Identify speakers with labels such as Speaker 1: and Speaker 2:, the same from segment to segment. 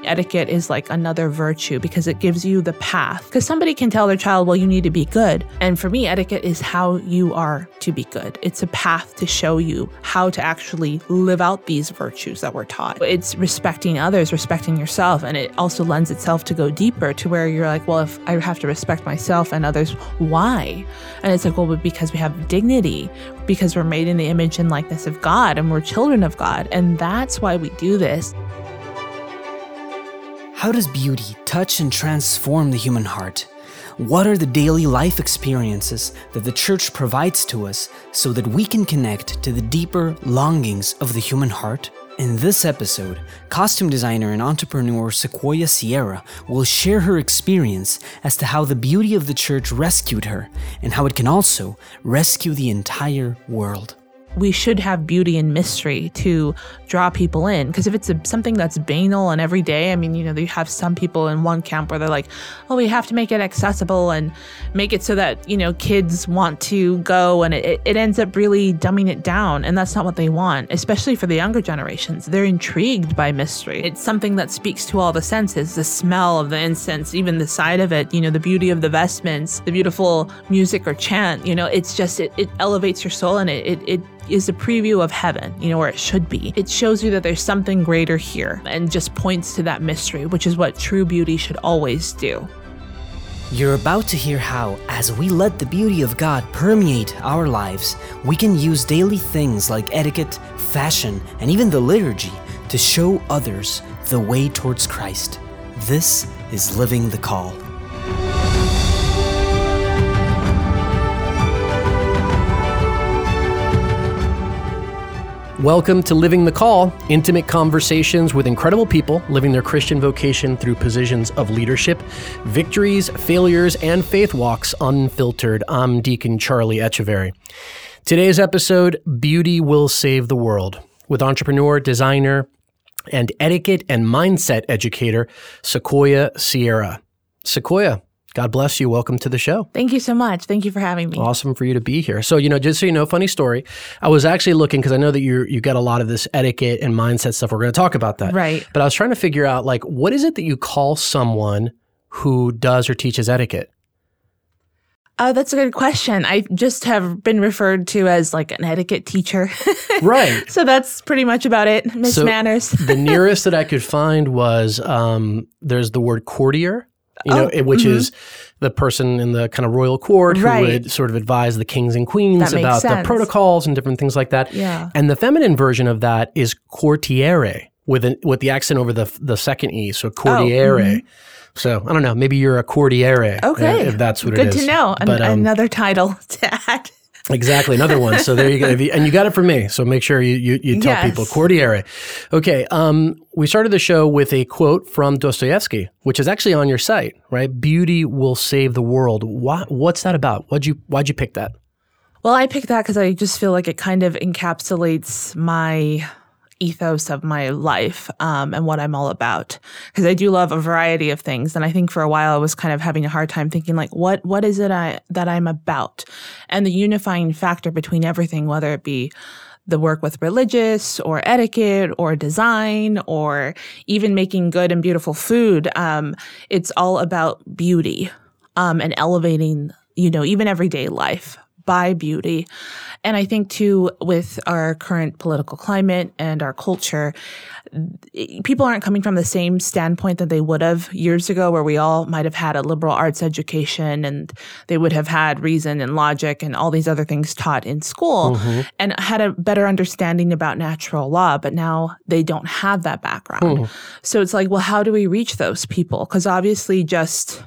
Speaker 1: etiquette is like another virtue because it gives you the path. Because somebody can tell their child, well, you need to be good. And for me, etiquette is how you are to be good. It's a path to show you how to actually live out these virtues that we're taught. It's respecting others, respecting yourself. And it also lends itself to go deeper to where you're like, well, if I have to respect myself and others, why? And it's like, well, because we have dignity, because we're made in the image and likeness of God and we're children of God. And that's why we do this.
Speaker 2: How does beauty touch and transform the human heart? What are the daily life experiences that the church provides to us so that we can connect to the deeper longings of the human heart? In this episode, costume designer and entrepreneur Sequoia Sierra will share her experience as to how the beauty of the church rescued her and how it can also rescue the entire world.
Speaker 1: We should have beauty and mystery to draw people in. Because if it's something that's banal and everyday, I mean, you have some people in one camp where they're like, oh, we have to make it accessible and make it so that, kids want to go. And it ends up really dumbing it down. And that's not what they want, especially for the younger generations. They're intrigued by mystery. It's something that speaks to all the senses, the smell of the incense, even the sight of it, the beauty of the vestments, the beautiful music or chant. It's just, it elevates your soul and it is a preview of heaven, where it should be. It shows you that there's something greater here and just points to that mystery, which is what true beauty should always do.
Speaker 2: You're about to hear how, as we let the beauty of God permeate our lives, we can use daily things like etiquette, fashion, and even the liturgy to show others the way towards Christ. This is Living the Call.
Speaker 3: Welcome to Living the Call, intimate conversations with incredible people living their Christian vocation through positions of leadership, victories, failures, and faith walks unfiltered. I'm Deacon Charlie Echeverry. Today's episode, Beauty Will Save the World, with entrepreneur, designer, and etiquette and mindset educator, Sequoia Sierra. Sequoia, God bless you. Welcome to the show.
Speaker 1: Thank you so much. Thank you for having me.
Speaker 3: Awesome for you to be here. So, just so you know, funny story. I was actually looking, because I know that you got a lot of this etiquette and mindset stuff. We're going to talk about that.
Speaker 1: Right.
Speaker 3: But I was trying to figure out, what is it that you call someone who does or teaches etiquette?
Speaker 1: That's a good question. I just have been referred to as an etiquette teacher.
Speaker 3: Right.
Speaker 1: So that's pretty much about it. Miss Manners.
Speaker 3: The nearest that I could find was there's the word courtier. Which is the person in the kind of royal court who would sort of advise the kings and queens about the protocols and different things like that.
Speaker 1: Yeah.
Speaker 3: And the feminine version of that is courtiere with the accent over the second E, so courtiere. So I don't know, maybe you're a courtiere.
Speaker 1: Okay.
Speaker 3: If that's what it is.
Speaker 1: Good to know. But, another title to add.
Speaker 3: Exactly, another one. So there you go. And you got it from me. So make sure you tell people. Courtiere. Okay, we started the show with a quote from Dostoevsky, which is actually on your site, right? Beauty will save the world. What's that about? Why'd you pick that?
Speaker 1: Well, I picked that because I just feel like it kind of encapsulates my ethos of my life and what I'm all about. Because I do love a variety of things. And I think for a while I was kind of having a hard time thinking what is it that I'm about? And the unifying factor between everything, whether it be the work with religious or etiquette or design or even making good and beautiful food, it's all about beauty and elevating, even everyday life by beauty. And I think too, with our current political climate and our culture, people aren't coming from the same standpoint that they would have years ago, where we all might have had a liberal arts education and they would have had reason and logic and all these other things taught in school and had a better understanding about natural law. But now they don't have that background. So it's like, well, how do we reach those people? Because obviously just,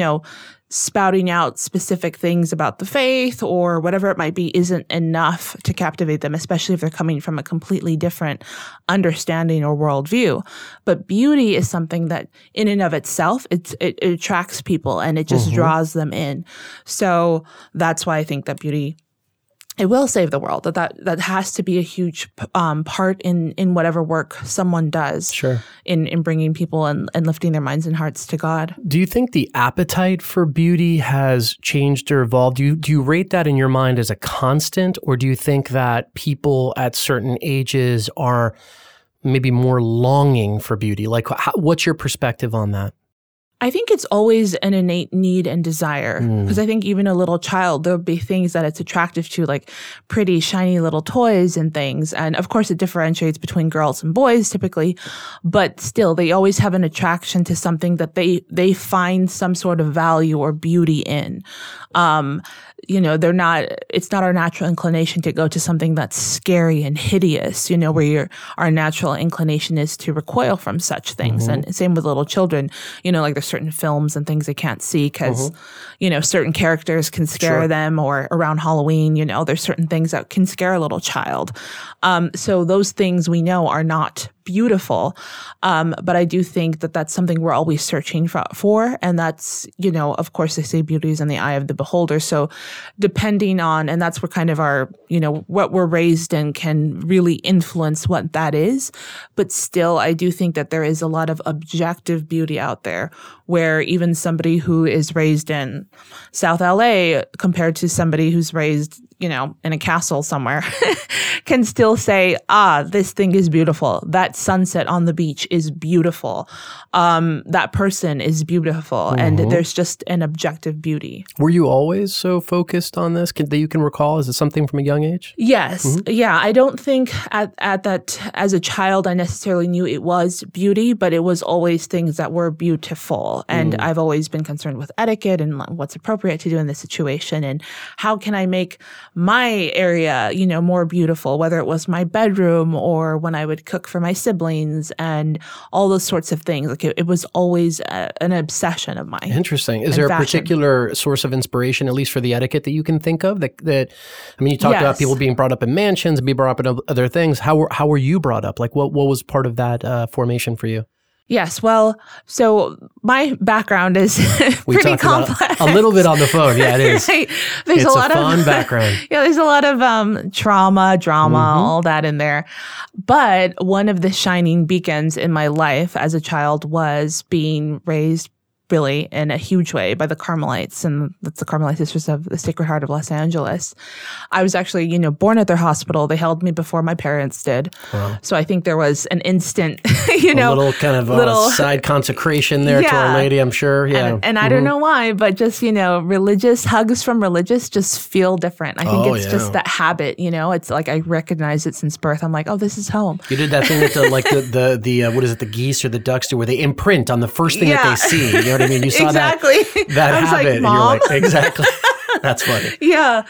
Speaker 1: spouting out specific things about the faith or whatever it might be isn't enough to captivate them, especially if they're coming from a completely different understanding or worldview. But beauty is something that in and of itself, it attracts people and it just draws them in. So that's why I think that beauty, it will save the world. That has to be a huge part in whatever work someone does.
Speaker 3: Sure.
Speaker 1: In bringing people and lifting their minds and hearts to God.
Speaker 3: Do you think the appetite for beauty has changed or evolved? Do you rate that in your mind as a constant, or do you think that people at certain ages are maybe more longing for beauty? Like, what's your perspective on that?
Speaker 1: I think it's always an innate need and desire, because I think even a little child, there'll be things that it's attractive to, like pretty shiny little toys and things. And of course it differentiates between girls and boys typically, but still they always have an attraction to something that they find some sort of value or beauty in. It's not our natural inclination to go to something that's scary and hideous, where our natural inclination is to recoil from such things. And same with little children, like there's certain films and things they can't see because, certain characters can scare them, or around Halloween, there's certain things that can scare a little child. So those things we know are not beautiful. But I do think that that's something we're always searching for. And that's, of course they say beauty is in the eye of the beholder. So depending on, and that's where kind of our, what we're raised in can really influence what that is. But still, I do think that there is a lot of objective beauty out there where even somebody who is raised in South LA compared to somebody who's raised, in a castle somewhere can still say, this thing is beautiful. That sunset on the beach is beautiful. That person is beautiful. And there's just an objective beauty.
Speaker 3: Were you always so focused on this that you can recall? Is it something from a young age?
Speaker 1: Yes. Yeah. I don't think at that, as a child, I necessarily knew it was beauty, but it was always things that were beautiful. And I've always been concerned with etiquette and what's appropriate to do in this situation. And how can I make my area, more beautiful, whether it was my bedroom or when I would cook for my siblings and all those sorts of things. Like it was always an obsession of mine.
Speaker 3: Interesting. Is there a particular source of inspiration, at least for the etiquette, that you can think of? You talked about people being brought up in mansions and being brought up in other things. How were you brought up? Like what was part of that formation for you?
Speaker 1: Yes. Well, so my background is pretty complex.
Speaker 3: A little bit on the phone. Yeah, it is.
Speaker 1: Right.
Speaker 3: It's a fun background.
Speaker 1: Yeah, there's a lot of trauma, drama, all that in there. But one of the shining beacons in my life as a child was being raised really in a huge way by the Carmelites, and that's the Carmelite Sisters of the Sacred Heart of Los Angeles. I was actually, born at their hospital. They held me before my parents did. Wow. So I think there was an instant, a
Speaker 3: little kind of side consecration there to Our Lady, I'm sure. Yeah.
Speaker 1: And I don't know why, but just, religious hugs from religious just feel different. I think it's just that habit, it's like I recognize it since birth. I'm like, oh, this is home.
Speaker 3: You did that thing that the what is it, the geese or the ducks do, where they imprint on the first thing that they see. You know what I mean? You saw that habit, and you're like, exactly. That's funny.
Speaker 1: Yeah.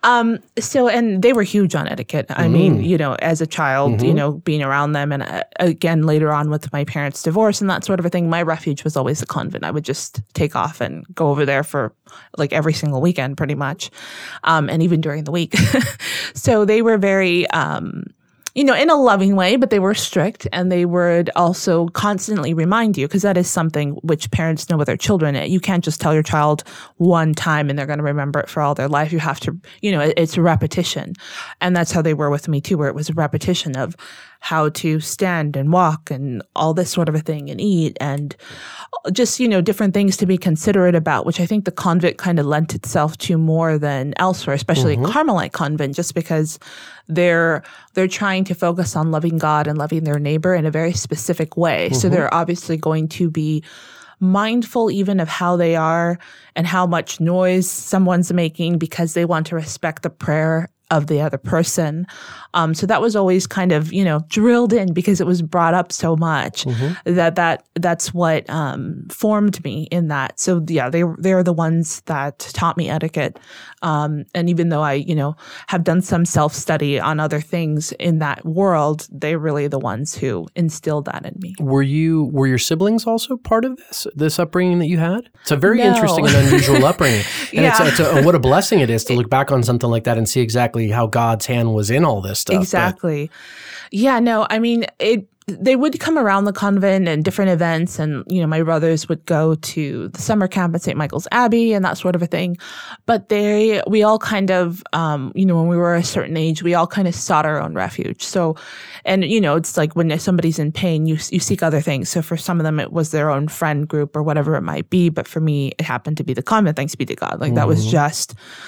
Speaker 1: And they were huge on etiquette. I mean, as a child, being around them, and again, later on with my parents' divorce and that sort of a thing, my refuge was always the convent. I would just take off and go over there for like every single weekend pretty much. And even during the week. So they were very, in a loving way, but they were strict, and they would also constantly remind you, because that is something which parents know with their children. You can't just tell your child one time and they're going to remember it for all their life. You have to, it's a repetition. And that's how they were with me too, where it was a repetition of how to stand and walk and all this sort of a thing, and eat, and just, different things to be considerate about, which I think the convent kind of lent itself to more than elsewhere, especially a Carmelite convent, just because they're trying to focus on loving God and loving their neighbor in a very specific way. So they're obviously going to be mindful even of how they are and how much noise someone's making, because they want to respect the prayer of the other person. So that was always kind of, drilled in, because it was brought up so much that's what formed me in that. So yeah, they're the ones that taught me etiquette. And even though I, have done some self-study on other things in that world, they're really the ones who instilled that in me.
Speaker 3: Were your siblings also part of this upbringing that you had? It's a very interesting and unusual upbringing. And what a blessing it is to look back on something like that and see exactly how God's hand was in all this stuff.
Speaker 1: Exactly. Yeah, no, I mean, they would come around the convent and different events, and, my brothers would go to the summer camp at St. Michael's Abbey and that sort of a thing. But we all kind of, when we were a certain age, we all kind of sought our own refuge. So, and, it's like when somebody's in pain, you seek other things. So for some of them, it was their own friend group or whatever it might be. But for me, it happened to be the convent, thanks be to God. Like that was just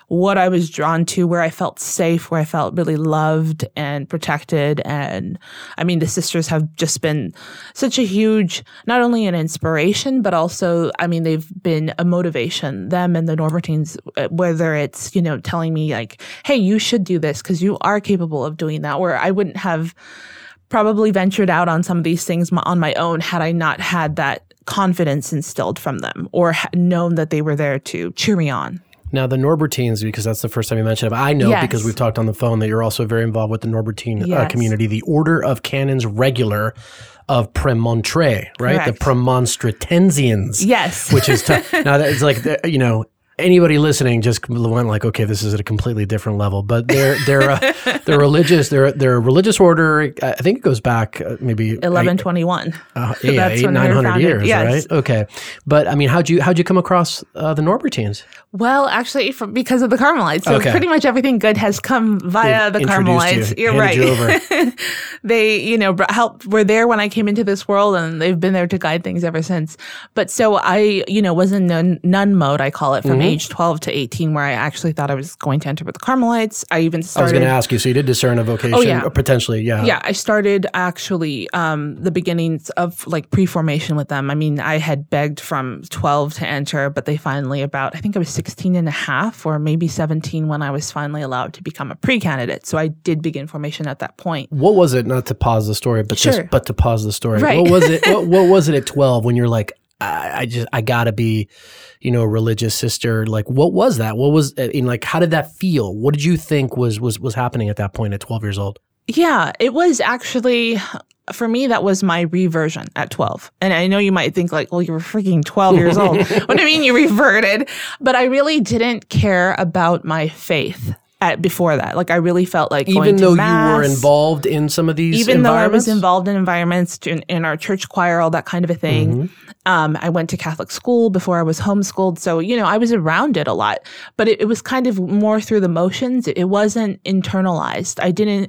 Speaker 1: what I was drawn to, where I felt safe, where I felt really loved and protected. And I mean, the sisters have just been such a huge, not only an inspiration, but also, I mean, they've been a motivation, them and the Norbertines, whether it's, you know, telling me like, hey, you should do this because you are capable of doing that, where I wouldn't have probably ventured out on some of these things on my own had I not had that confidence instilled from them or known that they were there to cheer me on.
Speaker 3: Now, the Norbertines, because that's the first time you mentioned it, I know because we've talked on the phone that you're also very involved with the Norbertine community, the Order of Canons Regular of Premontre, right?
Speaker 1: Correct.
Speaker 3: The Premonstratensians.
Speaker 1: Yes.
Speaker 3: Which is tough. Now, it's like, you know, anybody listening just went like, okay, this is at a completely different level. But they're religious. They're a religious order. I think it goes back maybe
Speaker 1: 1121.
Speaker 3: That's 800-900 years, right? Okay. But I mean, how'd you come across the Norbertines?
Speaker 1: Well, actually, because of the Carmelites. So pretty much everything good has come via the Carmelites. You're right. You over. They, you know, were there when I came into this world, and they've been there to guide things ever since. But so I, you know, was in nun mode, I call it, from age 12 to 18, where I actually thought I was going to enter with the Carmelites. I even started.
Speaker 3: I was going to ask you, so you did discern a vocation, potentially,
Speaker 1: Yeah, I started actually the beginnings of like pre-formation with them. I mean, I had begged from 12 to enter, but they finally I think I was 16 and a half or maybe 17 when I was finally allowed to become a pre-candidate. So I did begin formation at that point.
Speaker 3: What was it, not to pause the story, but to pause the story.
Speaker 1: Right.
Speaker 3: What was it? What was it at 12 when you're like, I gotta be, you know, a religious sister? Like, what was that? What was like? How did that feel? What did you think was happening at that point at 12 years old?
Speaker 1: Yeah, it was actually, for me, that was my reversion at 12. And I know you might think like, well, you were freaking 12 years old. What do you mean you reverted? But I really didn't care about my faith before that. Like, I really felt like
Speaker 3: even though
Speaker 1: Mass,
Speaker 3: you were involved in some of these
Speaker 1: even though I was
Speaker 3: environments?
Speaker 1: involved in environments, in our church choir, all that kind of a thing. I went to Catholic school before I was homeschooled. So, you know, I was around it a lot, but it was kind of more through the motions. It wasn't internalized.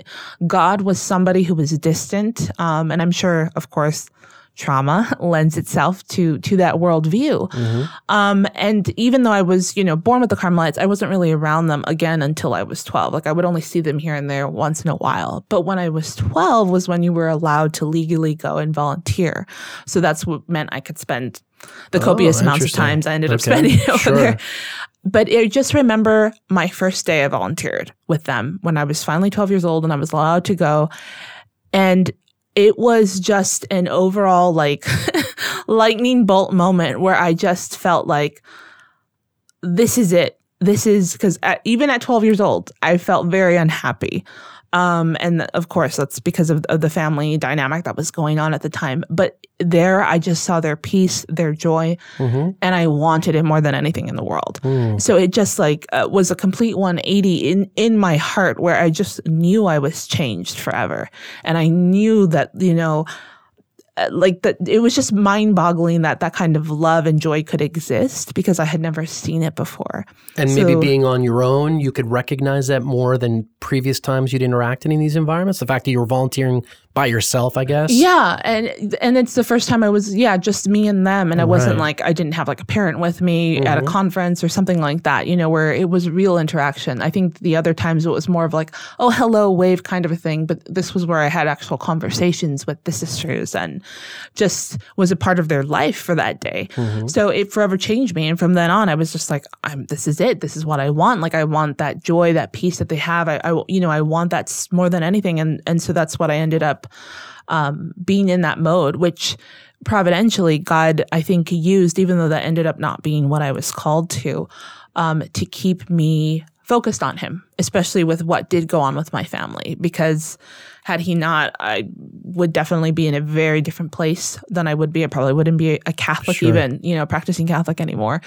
Speaker 1: God was somebody who was distant. And I'm sure, of course, trauma lends itself to that worldview. And even though I was, you know, born with the Carmelites, I wasn't really around them again until I was 12. Like, I would only see them here and there once in a while. But when I was 12 was when you were allowed to legally go and volunteer. So that's what meant I could spend the copious amounts of times I ended up spending over there. But I just remember my first day I volunteered with them when I was finally 12 years old and I was allowed to go. And it was just an overall like lightning bolt moment where I just felt like, this is it. This is because even at 12 years old, I felt very unhappy. And of course, that's because of the family dynamic that was going on at the time. But there, I just saw their peace, their joy, and I wanted it more than anything in the world. So it just like was a complete 180 in my heart, where I just knew I was changed forever. And I knew that, you know, like that it was just mind-boggling that kind of love and joy could exist, because I had never seen it before.
Speaker 3: And maybe being on your own, you could recognize that more than previous times you'd interact in these environments. The fact that you were volunteering by yourself, I guess.
Speaker 1: Yeah, and it's the first time I was just me and them, and it wasn't like I didn't have like a parent with me at a conference or something like that. You know, where it was real interaction. I think the other times it was more of like, oh, hello, wave kind of a thing. But this was where I had actual conversations with the sisters and just was a part of their life for that day. So it forever changed me. And from then on, I was just like, this is it. This is what I want. Like, I want that joy, that peace that they have. I want that more than anything. And so that's what I ended up being in that mode, which providentially God, I think, used, even though that ended up not being what I was called to keep me focused on him, especially with what did go on with my family. Because had he not, I would definitely be in a very different place than I would be. I probably wouldn't be a Catholic, even, practicing Catholic anymore.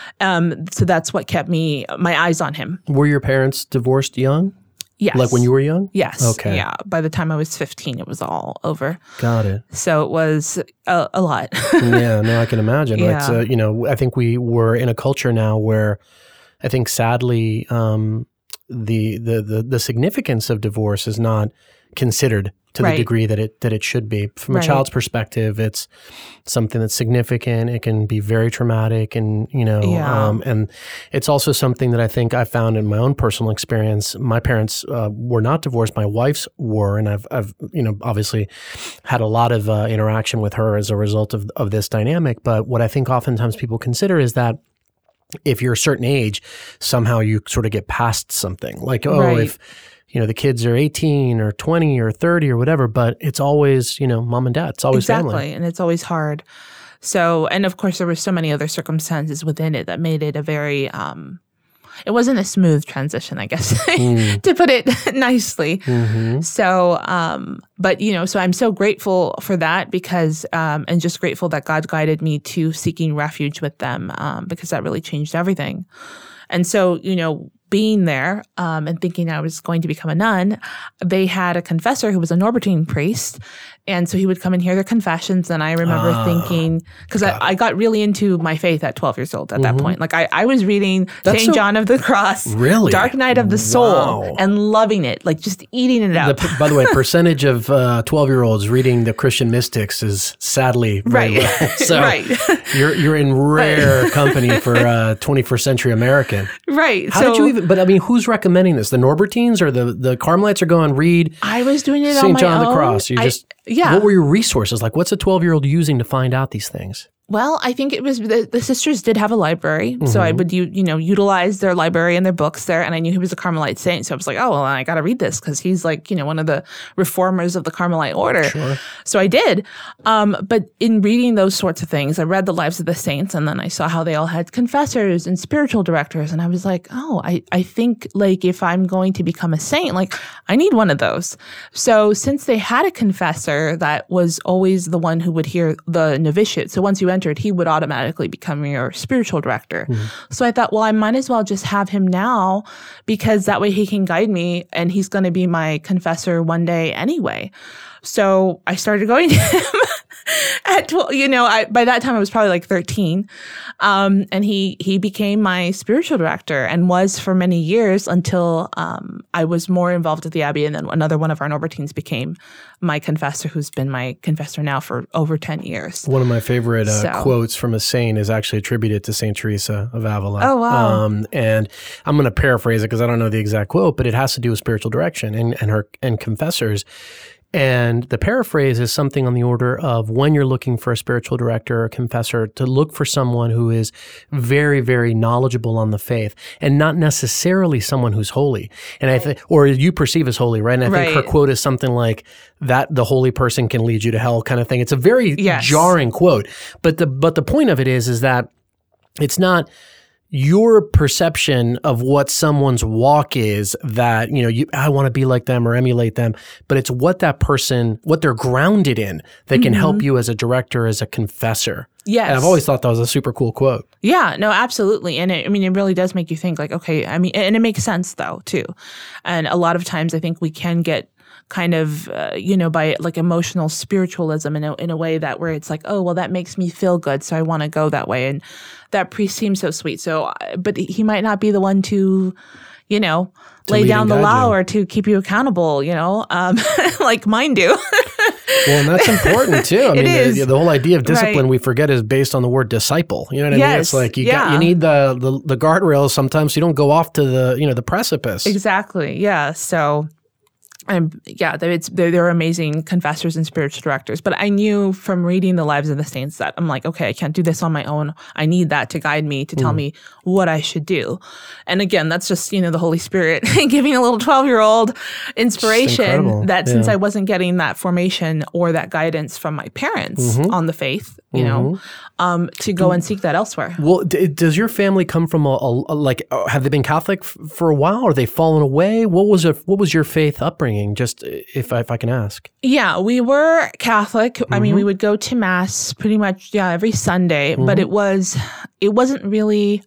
Speaker 1: So that's what kept my eyes on him.
Speaker 3: Were your parents divorced young?
Speaker 1: Yes.
Speaker 3: Like when you were young?
Speaker 1: Yes.
Speaker 3: Okay.
Speaker 1: Yeah. By the time I was 15, it was all over.
Speaker 3: Got it.
Speaker 1: So it was a lot.
Speaker 3: Yeah, no, I can imagine.
Speaker 1: Yeah.
Speaker 3: I think we were in a culture now where I think sadly, the significance of divorce is not considered to the degree that it should be. From a child's perspective, it's something that's significant. It can be very traumatic, and and it's also something that I think I found in my own personal experience. My parents were not divorced. My wife's were, and I've obviously had a lot of interaction with her as a result of this dynamic. But what I think oftentimes people consider is that if you're a certain age, somehow you sort of get past something. Like, if the kids are 18 or 20 or 30 or whatever, but it's always, mom and dad. It's always family.
Speaker 1: And it's always hard. So, and of course, there were so many other circumstances within it that made it a very, it wasn't a smooth transition, I guess, to put it nicely. Mm-hmm. So, so I'm so grateful for that because, and just grateful that God guided me to seeking refuge with them because that really changed everything. And so, being there and thinking I was going to become a nun, they had a confessor who was a Norbertine priest. And so he would come and hear their confessions. And I remember thinking, because I got really into my faith at 12 years old at that point. Like I was reading St. John of the Cross, Dark Night of the Soul, and loving it, like just eating it up.
Speaker 3: By the way, percentage of 12-year-olds reading the Christian mystics is sadly very low. So you're in rare company for 21st century American.
Speaker 1: Right.
Speaker 3: How did you even, but I mean, who's recommending this? The Norbertines or the Carmelites are going, read
Speaker 1: I was doing it
Speaker 3: St.
Speaker 1: on my
Speaker 3: John
Speaker 1: own.
Speaker 3: of the Cross. You just...
Speaker 1: Yeah.
Speaker 3: What were your resources? Like, what's a 12-year-old using to find out these things?
Speaker 1: Well, I think it was the sisters did have a library, so I would utilize their library and their books there. And I knew he was a Carmelite saint, so I was like, oh well, I got to read this because he's like one of the reformers of the Carmelite order. Sure. So I did, but in reading those sorts of things, I read the lives of the saints, and then I saw how they all had confessors and spiritual directors, and I was like, oh, I think like if I'm going to become a saint, like I need one of those. So since they had a confessor that was always the one who would hear the novitiate, so once you entered, he would automatically become your spiritual director. So I thought, well, I might as well just have him now because that way he can guide me and he's going to be my confessor one day anyway. So I started going to him at 12, by that time I was probably like 13. And he became my spiritual director and was for many years until I was more involved with the Abbey. And then another one of our Norbertines became my confessor, who's been my confessor now for over 10 years.
Speaker 3: One of my favorite quotes from a saint is actually attributed to St. Teresa of Avila.
Speaker 1: Oh, wow.
Speaker 3: And I'm going to paraphrase it because I don't know the exact quote, but it has to do with spiritual direction and confessors. And the paraphrase is something on the order of when you're looking for a spiritual director or confessor, to look for someone who is very, very knowledgeable on the faith and not necessarily someone who's holy. And I think, or you perceive as holy, right? And I think her quote is something like that the holy person can lead you to hell kind of thing. It's a very jarring quote. But the point of it is that it's not your perception of what someone's walk is that, I want to be like them or emulate them, but it's what that person, what they're grounded in that can help you as a director, as a confessor.
Speaker 1: Yes.
Speaker 3: And I've always thought that was a super cool quote.
Speaker 1: Yeah, no, absolutely. And it really does make you think like, okay, and it makes sense though, too. And a lot of times I think we can get kind of, by like emotional spiritualism in a way that where it's like, oh, well, that makes me feel good, so I want to go that way. And that priest seems so sweet. So, but he might not be the one to lay down the law or to keep you accountable, like mine do.
Speaker 3: Well, and that's important too. I mean, the whole idea of discipline we forget is based on the word disciple. You know what I mean? It's like you need the guardrails sometimes so you don't go off to the precipice.
Speaker 1: Exactly. Yeah. So. They're amazing confessors and spiritual directors. But I knew from reading the lives of the saints that I'm like, okay, I can't do this on my own. I need that to guide me, to tell me what I should do. And again, that's just, the Holy Spirit giving a little 12-year-old inspiration that since I wasn't getting that formation or that guidance from my parents on the faith, to go and seek that elsewhere.
Speaker 3: Well, does your family come from have they been Catholic for a while, or have they fallen away? What was your faith upbringing? Just if I can ask.
Speaker 1: Yeah, we were Catholic. I mean, we would go to Mass pretty much every Sunday, but it wasn't really.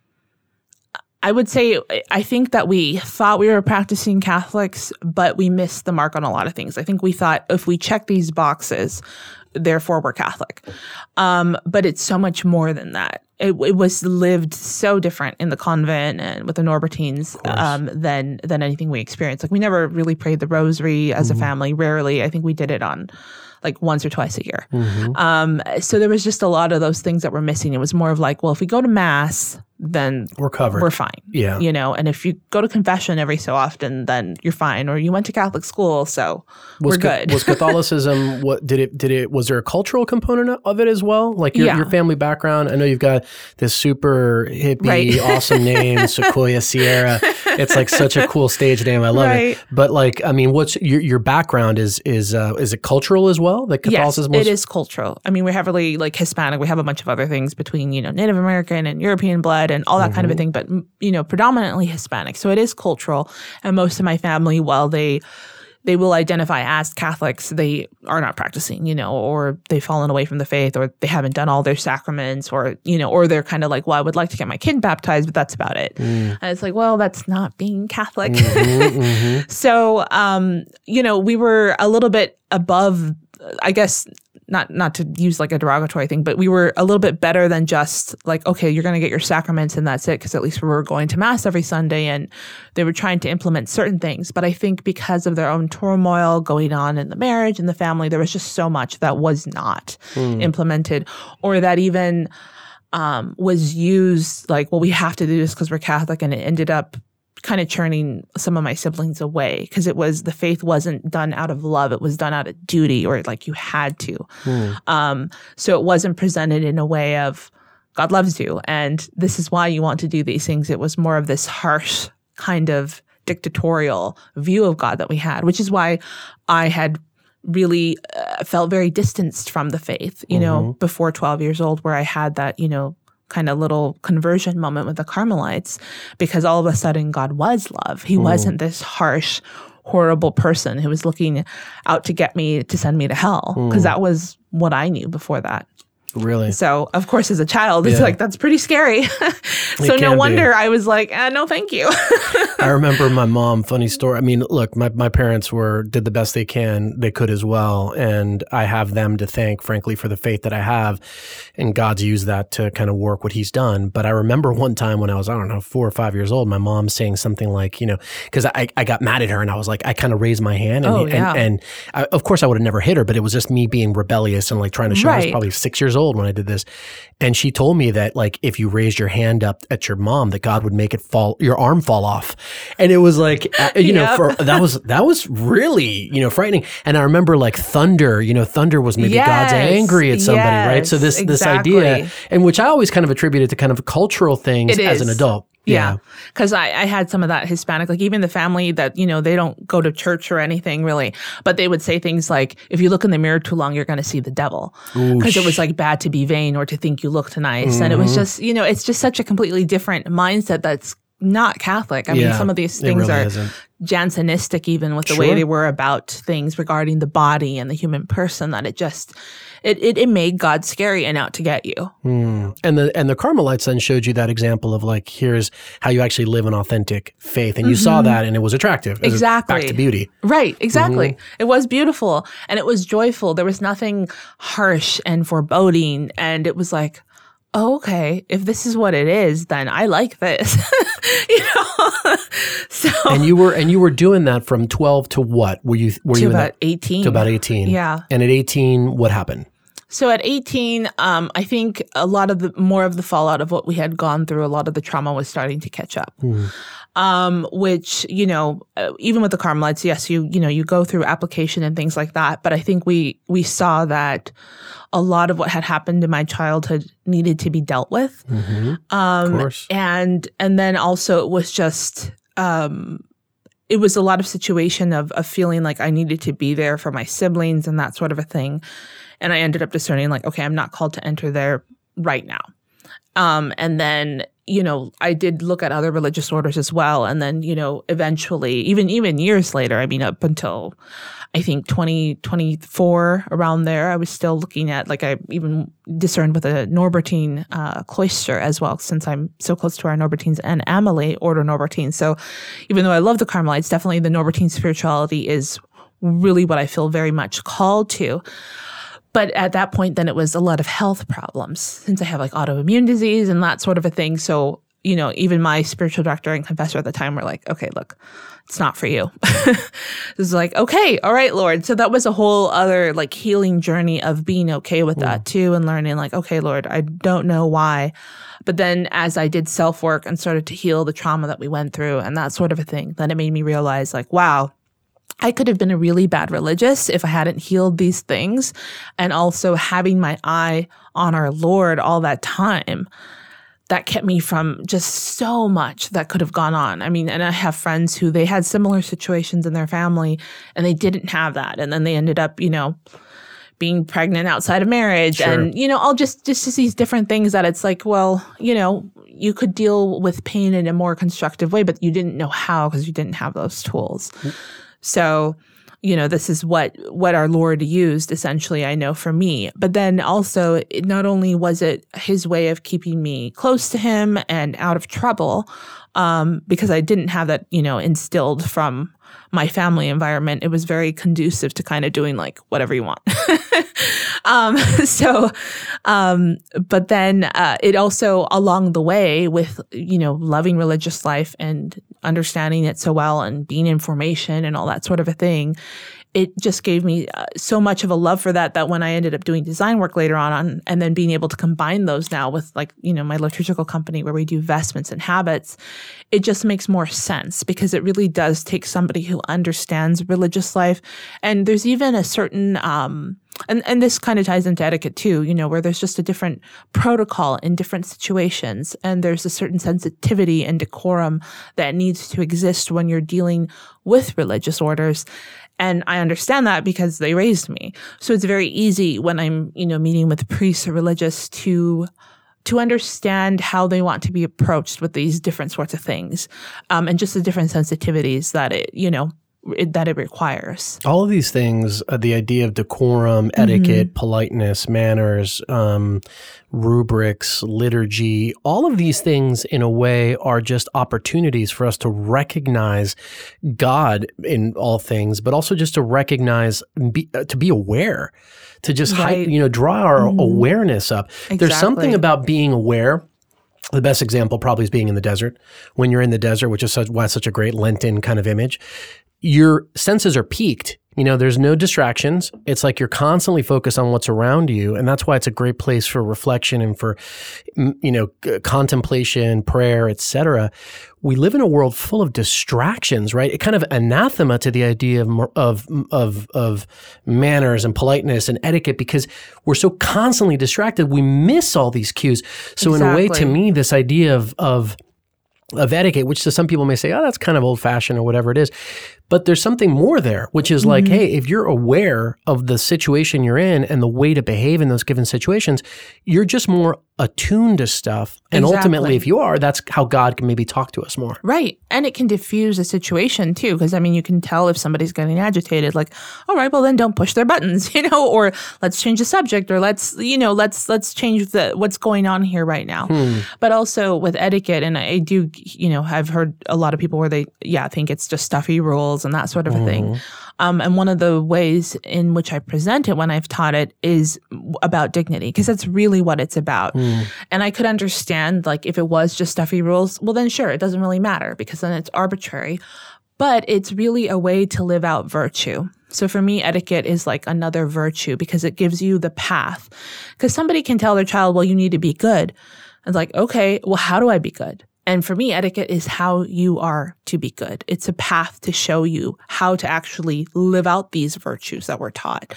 Speaker 1: I would say I think that we thought we were practicing Catholics, but we missed the mark on a lot of things. I think we thought if we check these boxes, therefore we're Catholic. But it's so much more than that. it was lived so different in the convent and with the Norbertines than anything we experienced. Like we never really prayed the rosary as a family. Rarely. I think we did it on like once or twice a year. So there was just a lot of those things that were missing. It was more of like, well, if we go to mass, then
Speaker 3: we're covered.
Speaker 1: We're fine.
Speaker 3: Yeah.
Speaker 1: You know, and if you go to confession every so often, then you're fine. Or you went to Catholic school, so we're good.
Speaker 3: Was Catholicism, was there a cultural component of it as well? Like your family background? I know you've got this super hippie, awesome name, Sequoia Sierra. It's like such a cool stage name. I love it. But like, I mean, what's your background is it cultural as well? Like Catholicism?
Speaker 1: Yes, it is cultural. I mean, we're heavily like Hispanic. We have a bunch of other things between, you know, Native American and European blood and all that kind of a thing, but, you know, predominantly Hispanic. So it is cultural. And most of my family, while they will identify as Catholics, they are not practicing, you know, or they've fallen away from the faith, or they haven't done all their sacraments, or, you know, or they're kind of like, well, I would like to get my kid baptized, but that's about it. And it's like, well, that's not being Catholic. So, you know, we were a little bit above, I guess, not to use like a derogatory thing, but we were a little bit better than just like, okay, you're going to get your sacraments and that's it. Because at least we were going to mass every Sunday and they were trying to implement certain things. But I think because of their own turmoil going on in the marriage and the family, there was just so much that was not implemented, or that even was used like, well, we have to do this because we're Catholic, and it ended up kind of churning some of my siblings away because the faith wasn't done out of love. It was done out of duty, or like you had to. So it wasn't presented in a way of God loves you and this is why you want to do these things. It was more of this harsh kind of dictatorial view of God that we had, which is why I had really felt very distanced from the faith, you know, before 12 years old, where I had that, you know, kind of little conversion moment with the Carmelites, because all of a sudden God was love. He wasn't this harsh, horrible person who was looking out to get me, to send me to hell, because that was what I knew before that.
Speaker 3: Really?
Speaker 1: So, of course, as a child, it's like, that's pretty scary. So no wonder I was like, no, thank you.
Speaker 3: I remember my mom, funny story. I mean, look, my parents did the best they could as well. And I have them to thank, frankly, for the faith that I have. And God's used that to kind of work what he's done. But I remember one time when I was, I don't know, 4 or 5 years old, my mom saying something like, you know, because I got mad at her and I was like, I kind of raised my hand. And of course I would have never hit her, but it was just me being rebellious and like trying to show I was probably 6 years old when I did this. And she told me that like, if you raised your hand up at your mom, that God would make your arm fall off. And it was like, you know, that was really, you know, frightening. And I remember like thunder was maybe God's angry at somebody, right? So this idea, and which I always kind of attributed to kind of cultural things as an adult.
Speaker 1: Yeah. Because I had some of that Hispanic, like even the family that, you know, they don't go to church or anything really, but they would say things like, if you look in the mirror too long, you're going to see the devil. Because it was like bad to be vain or to think you looked nice. And it was just, you know, it's just such a completely different mindset that's not Catholic. I mean, some of these things really isn't. Jansenistic even with the way they were about things regarding the body and the human person, that it just, it made God scary and out to get you.
Speaker 3: And the Carmelites then showed you that example of like, here's how you actually live an authentic faith. And you saw that and it was attractive. It was back to beauty.
Speaker 1: Right, exactly. It was beautiful and it was joyful. There was nothing harsh and foreboding. And it was like, oh, okay, if this is what it is, then I like this. You know? So
Speaker 3: And you were doing that from 12 to what? Were you
Speaker 1: about 18.
Speaker 3: To about 18.
Speaker 1: Yeah.
Speaker 3: And at 18, what happened?
Speaker 1: So at 18, I think a lot of more of the fallout of what we had gone through, a lot of the trauma was starting to catch up. Which, you know, even with the Carmelites, yes, you go through application and things like that. But I think we saw that a lot of what had happened in my childhood needed to be dealt with.
Speaker 3: Of course.
Speaker 1: And then also it was just, it was a lot of situation of feeling like I needed to be there for my siblings and that sort of a thing. And I ended up discerning like, okay, I'm not called to enter there right now. And then, you know, I did look at other religious orders as well. And then, you know, eventually, even years later, I mean, up until I think 2024, around there, I was still looking at, like, I even discerned with a Norbertine cloister as well, since I'm so close to our Norbertines and Amelie Order Norbertine. So even though I love the Carmelites, definitely the Norbertine spirituality is really what I feel very much called to. But at that point, then it was a lot of health problems since I have like autoimmune disease and that sort of a thing. So, even my spiritual director and confessor at the time were like, okay, look, it's not for you. It's like, okay, all right, Lord. So that was a whole other like healing journey of being okay with that too, and learning like, okay, Lord, I don't know why. But then as I did self-work and started to heal the trauma that we went through and that sort of a thing, then it made me realize like, wow, I could have been a really bad religious if I hadn't healed these things. And also having my eye on our Lord all that time, that kept me from just so much that could have gone on. I mean, and I have friends who they had similar situations in their family and they didn't have that. And then they ended up, being pregnant outside of marriage. Sure. And, all just these different things that it's like, well, you could deal with pain in a more constructive way, but you didn't know how because you didn't have those tools. Mm-hmm. So, this is what our Lord used, essentially, I know for me. But then also, not only was it his way of keeping me close to him and out of trouble, because I didn't have that, instilled from my family environment. It was very conducive to kind of doing like whatever you want. But then it also along the way with, loving religious life and understanding it so well and being in formation and all that sort of a thing, it just gave me so much of a love for that when I ended up doing design work later on and then being able to combine those now with like, my liturgical company where we do vestments and habits, it just makes more sense because it really does take somebody who understands religious life. And there's even a certain, and this kind of ties into etiquette too, where there's just a different protocol in different situations. And there's a certain sensitivity and decorum that needs to exist when you're dealing with religious orders. And I understand that because they raised me. So it's very easy when I'm, meeting with priests or religious to understand how they want to be approached with these different sorts of things, and just the different sensitivities that it requires.
Speaker 3: All of these things, the idea of decorum, etiquette, politeness, manners, rubrics, liturgy, all of these things in a way are just opportunities for us to recognize God in all things, but also just to recognize, to be aware, to just draw our awareness up. Exactly. There's something about being aware. The best example probably is being in the desert. When you're in the desert, which is why it's such a great Lenten kind of image, your senses are peaked. There's no distractions. It's like you're constantly focused on what's around you. And that's why it's a great place for reflection and for, contemplation, prayer, etc. We live in a world full of distractions, right? It kind of anathema to the idea of manners and politeness and etiquette because we're so constantly distracted. We miss all these cues. So in a way, to me, this idea of etiquette, which to some people may say, oh, that's kind of old fashioned or whatever it is. But there's something more there, which is like, hey, if you're aware of the situation you're in and the way to behave in those given situations, you're just more attuned to stuff. And ultimately, if you are, that's how God can maybe talk to us more.
Speaker 1: Right. And it can diffuse a situation too. Because you can tell if somebody's getting agitated, like, all right, well then don't push their buttons, or let's change the subject or let's change what's going on here right now. But also with etiquette, and I do, I've heard a lot of people where they, think it's just stuffy rules and that sort of a thing. And one of the ways in which I present it when I've taught it is about dignity, because that's really what it's about. And I could understand, like, if it was just stuffy rules, well, then sure, it doesn't really matter because then it's arbitrary. But it's really a way to live out virtue. So for me, etiquette is like another virtue because it gives you the path. Because somebody can tell their child, well, you need to be good. It's like, okay, well, how do I be good? And for me, etiquette is how you are to be good. It's a path to show you how to actually live out these virtues that we're taught.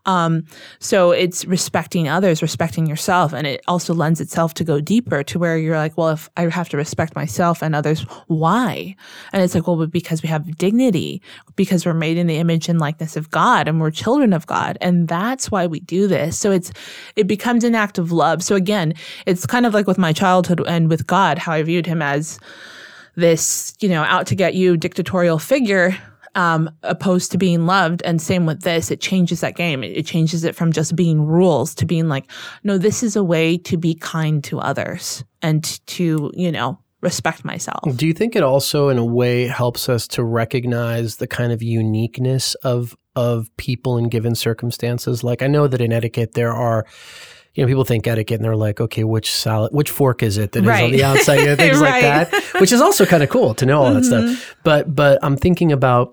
Speaker 1: So it's respecting others, respecting yourself. And it also lends itself to go deeper to where you're like, well, if I have to respect myself and others, why? And it's like, well, because we have dignity, because we're made in the image and likeness of God and we're children of God. And that's why we do this. So it becomes an act of love. So again, it's kind of like with my childhood and with God, how I viewed him as this, out to get you dictatorial figure, opposed to being loved. And same with this, it changes that game. It changes it from just being rules to being like, no, this is a way to be kind to others and to, respect myself.
Speaker 3: Do you think it also in a way helps us to recognize the kind of uniqueness of of people in given circumstances? Like, I know that in etiquette there are, people think etiquette and they're like, okay, which fork is it that is on the outside, things like that, which is also kind of cool to know all that stuff. But I'm thinking about,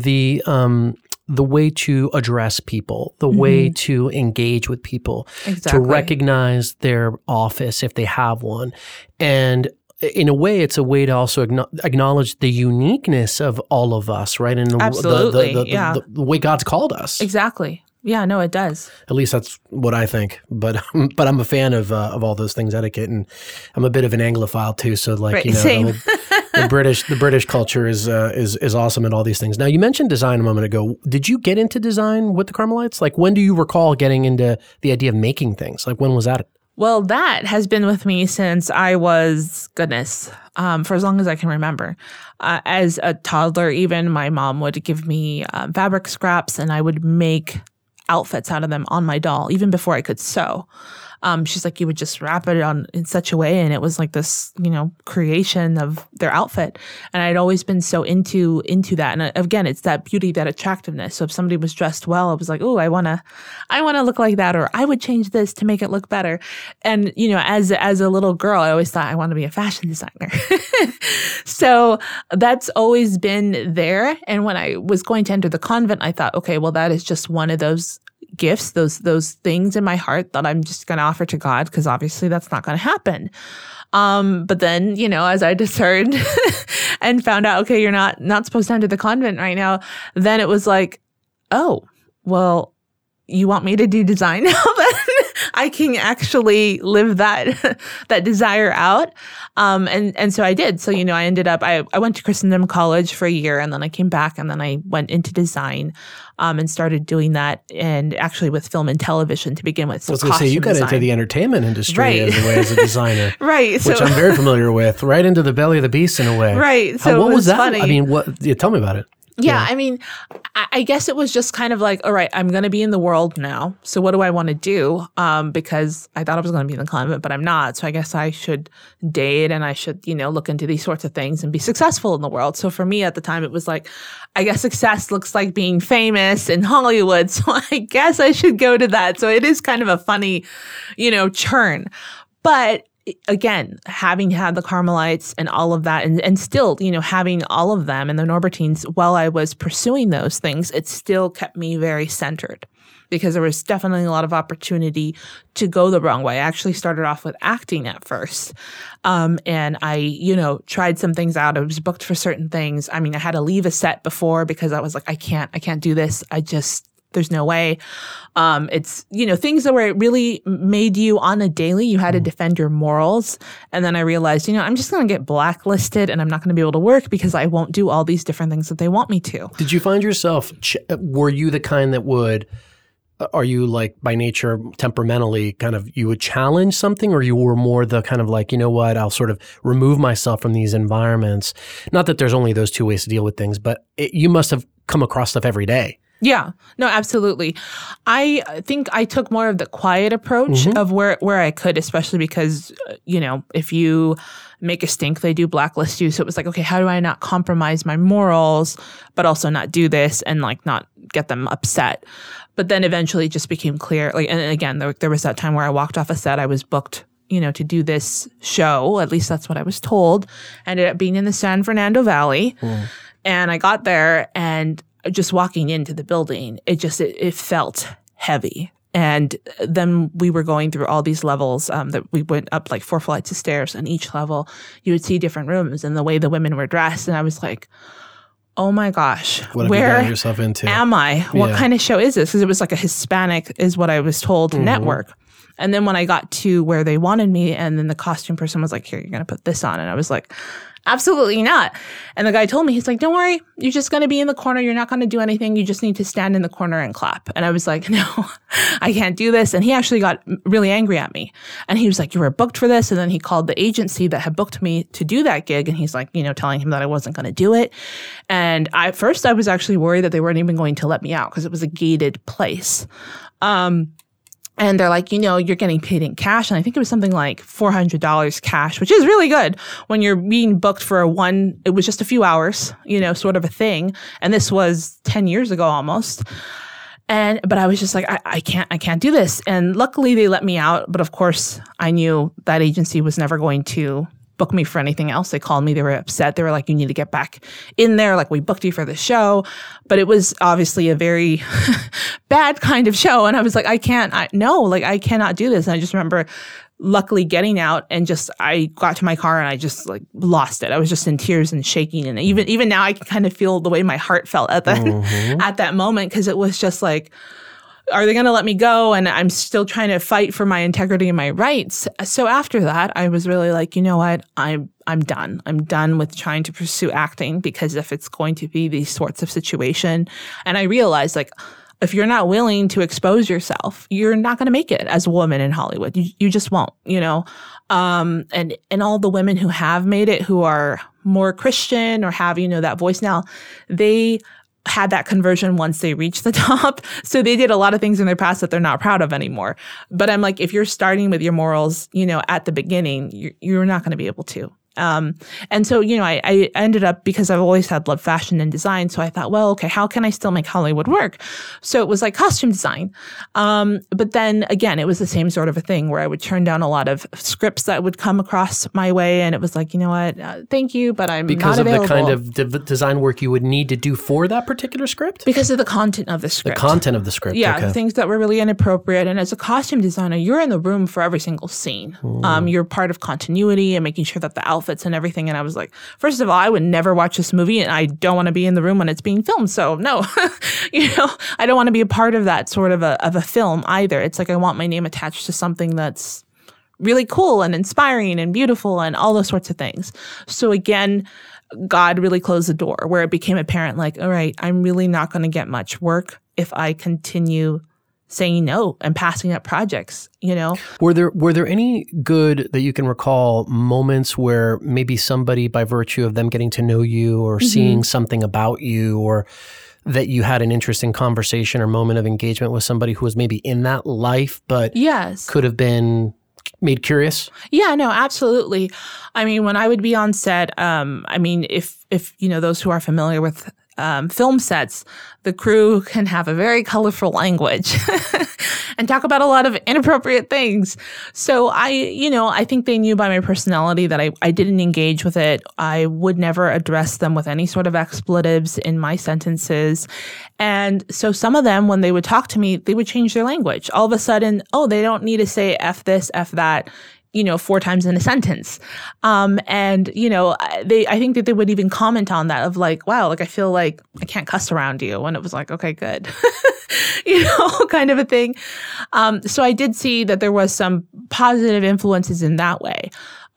Speaker 3: the way to address people, the way to engage with people, to recognize their office if they have one. And in a way, it's a way to also acknowledge the uniqueness of all of us, right? And the way God's called us.
Speaker 1: Exactly. Yeah, no, it does.
Speaker 3: At least that's what I think. But I'm a fan of all those things, etiquette, and I'm a bit of an Anglophile too. So
Speaker 1: same.
Speaker 3: The British culture is awesome at all these things. Now, you mentioned design a moment ago. Did you get into design with the Carmelites? Like, when do you recall getting into the idea of making things? Like, when was that?
Speaker 1: Well, that has been with me since I was, for as long as I can remember. As a toddler, even, my mom would give me fabric scraps, and I would make outfits out of them on my doll, even before I could sew. She's like, you would just wrap it on in such a way, and it was like this, creation of their outfit. And I'd always been so into that. And again, it's that beauty, that attractiveness. So if somebody was dressed well, it was like, oh, I wanna look like that, or I would change this to make it look better. And as a little girl, I always thought I want to be a fashion designer. So that's always been there. And when I was going to enter the convent, I thought, okay, well, that is just one of those gifts, those things in my heart that I'm just going to offer to God, because obviously that's not going to happen. But then, as I discerned and found out, okay, you're not supposed to enter the convent right now, then it was like, oh, well, you want me to do design now? Then I can actually live that desire out. And so I did. So, I ended up, I went to Christendom College for a year, and then I came back, and then I went into design and started doing that, and actually with film and television to begin with. So
Speaker 3: I was going to say, you got into the entertainment industry as a designer.
Speaker 1: Right.
Speaker 3: Which I'm very familiar with, right into the belly of the beast in a way.
Speaker 1: Right. So
Speaker 3: what was that?
Speaker 1: Funny.
Speaker 3: I mean, tell me about it.
Speaker 1: Yeah, I mean, I guess it was just kind of like, all right, I'm going to be in the world now. So what do I want to do? Because I thought I was going to be in the convent, but I'm not. So I guess I should date, and I should, look into these sorts of things and be successful in the world. So for me at the time, it was like, I guess success looks like being famous in Hollywood. So I guess I should go to that. So it is kind of a funny, churn. But again, having had the Carmelites and all of that, and still, having all of them and the Norbertines while I was pursuing those things, it still kept me very centered, because there was definitely a lot of opportunity to go the wrong way. I actually started off with acting at first. And I, tried some things out. I was booked for certain things. I mean, I had to leave a set before because I was like, I can't do this. There's no way. It's, things that were really made you on a daily, you had to defend your morals. And then I realized, I'm just going to get blacklisted, and I'm not going to be able to work because I won't do all these different things that they want me to.
Speaker 3: Did you find yourself, were you the kind that are you like by nature, temperamentally kind of, you would challenge something, or you were more the kind of like, I'll sort of remove myself from these environments? Not that there's only those two ways to deal with things, but you must have come across stuff every day.
Speaker 1: Yeah, no, absolutely. I think I took more of the quiet approach of where I could, especially because, if you make a stink, they do blacklist you. So it was like, okay, how do I not compromise my morals, but also not do this and like not get them upset? But then eventually it just became clear. Like, and again, there was that time where I walked off a set. I was booked, to do this show. At least that's what I was told. Ended up being in the San Fernando Valley. And I got there, and just walking into the building, it felt heavy. And then we were going through all these levels that we went up like 4 flights of stairs, and each level you would see different rooms and the way the women were dressed. And I was like, oh my gosh, where
Speaker 3: yourself into?
Speaker 1: Am I? What kind of show is this? Because it was like a Hispanic is what I was told network. And then when I got to where they wanted me, and then the costume person was like, here, you're going to put this on. And I was like, absolutely not. And the guy told me, he's like, don't worry, you're just going to be in the corner. You're not going to do anything. You just need to stand in the corner and clap. And I was like, no, I can't do this. And he actually got really angry at me. And he was like, you were booked for this. And then he called the agency that had booked me to do that gig. And he's like, telling him that I wasn't going to do it. And at first I was actually worried that they weren't even going to let me out because it was a gated place. And they're like, you're getting paid in cash. And I think it was something like $400 cash, which is really good when you're being booked for it was just a few hours, sort of a thing. And this was 10 years ago almost. But I was just like, I can't do this. And luckily they let me out. But of course I knew that agency was never going to book me for anything else. They called me. They were upset. They were like, you need to get back in there. Like, we booked you for the show. But it was obviously a very bad kind of show. And I was like, I cannot do this. And I just remember luckily getting out and I got to my car and I just like lost it. I was just in tears and shaking. And even now I can kind of feel the way my heart felt at that moment, because it was just like, are they going to let me go? And I'm still trying to fight for my integrity and my rights. So after that, I was really like, you know what? I'm done. I'm done with trying to pursue acting, because if it's going to be these sorts of situation, and I realized, like, if you're not willing to expose yourself, you're not going to make it as a woman in Hollywood. You just won't, and all the women who have made it, who are more Christian or have, that voice now, they had that conversion once they reached the top. So they did a lot of things in their past that they're not proud of anymore. But I'm like, if you're starting with your morals, at the beginning, you're not going to be able to. And so, I ended up, because I've always had loved fashion and design. So I thought, well, okay, how can I still make Hollywood work? So it was like costume design. But then again, it was the same sort of a thing where I would turn down a lot of scripts that would come across my way. And it was like, you know what, thank you, but I'm
Speaker 3: because
Speaker 1: not available.
Speaker 3: Because of the kind of design work you would need to do for that particular script?
Speaker 1: Because of the content of the script.
Speaker 3: The content of the script,
Speaker 1: yeah,
Speaker 3: okay.
Speaker 1: Things that were really inappropriate. And as a costume designer, you're in the room for every single scene. You're part of continuity and making sure that the outfits and everything. And I was like, first of all, I would never watch this movie, and I don't want to be in the room when it's being filmed. So no, I don't want to be a part of that sort of a film either. It's like, I want my name attached to something that's really cool and inspiring and beautiful and all those sorts of things. So again, God really closed the door, where it became apparent, like, all right, I'm really not going to get much work if I continue saying no and passing up projects, Were there any good, that you can recall, moments where maybe somebody, by virtue of them getting to know you or seeing something about you, or that you had an interesting conversation or moment of engagement with somebody who was maybe in that life, but could have been made curious? Yeah, no, absolutely. I mean, when I would be on set, if those who are familiar with film sets, the crew can have a very colorful language and talk about a lot of inappropriate things. So I think they knew by my personality that I didn't engage with it. I would never address them with any sort of expletives in my sentences. And so some of them, when they would talk to me, they would change their language. All of a sudden, they don't need to say F this, F that, 4 times in a sentence. I think that they would even comment on that, of like, wow, like, I feel like I can't cuss around you. And it was like, okay, good, kind of a thing. So I did see that there was some positive influences in that way.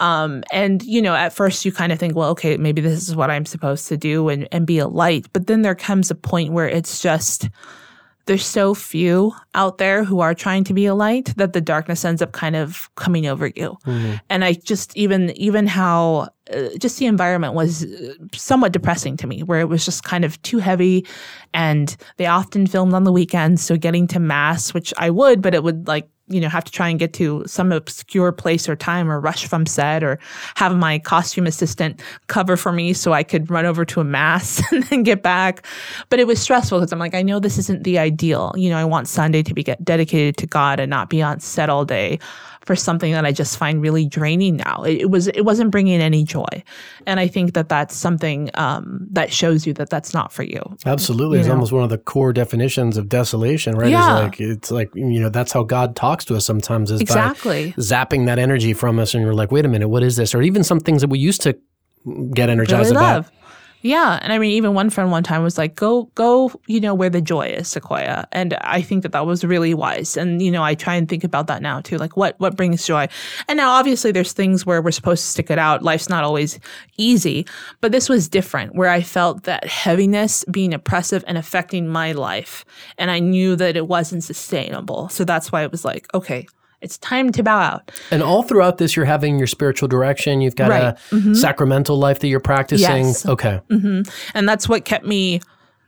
Speaker 1: At first you kind of think, well, okay, maybe this is what I'm supposed to do and be a light. But then there comes a point where it's just, there's so few out there who are trying to be a light that the darkness ends up kind of coming over you. Mm-hmm. And I just, even how just the environment was somewhat depressing to me, where it was just kind of too heavy, and they often filmed on the weekends. So getting to Mass, which I would, but it would have to try and get to some obscure place or time, or rush from set, or have my costume assistant cover for me so I could run over to a Mass and then get back. But it was stressful, because I'm like, I know this isn't the ideal. I want Sunday to be dedicated to God and not be on set all day for something that I just find really draining now. It wasn't bringing any joy. And I think that that's something that shows you that that's not for you.
Speaker 3: Absolutely. It's almost one of the core definitions of desolation, right?
Speaker 1: Yeah.
Speaker 3: It's like, that's how God talks to us sometimes, is
Speaker 1: exactly
Speaker 3: by zapping that energy from us. And you're like, wait a minute, what is this? Or even some things that we used to get energized
Speaker 1: really
Speaker 3: about.
Speaker 1: Love. Yeah. And I mean, even one friend one time was like, go, where the joy is, Sequoia. And I think that was really wise. And, I try and think about that now too. Like, what brings joy? And now obviously there's things where we're supposed to stick it out. Life's not always easy, but this was different, where I felt that heaviness being oppressive and affecting my life. And I knew that it wasn't sustainable. So that's why it was like, okay, it's time to bow out. And
Speaker 3: all throughout this, you're having your spiritual direction. You've got a sacramental life that you're practicing.
Speaker 1: Yes.
Speaker 3: Okay.
Speaker 1: Mm-hmm. And that's what kept me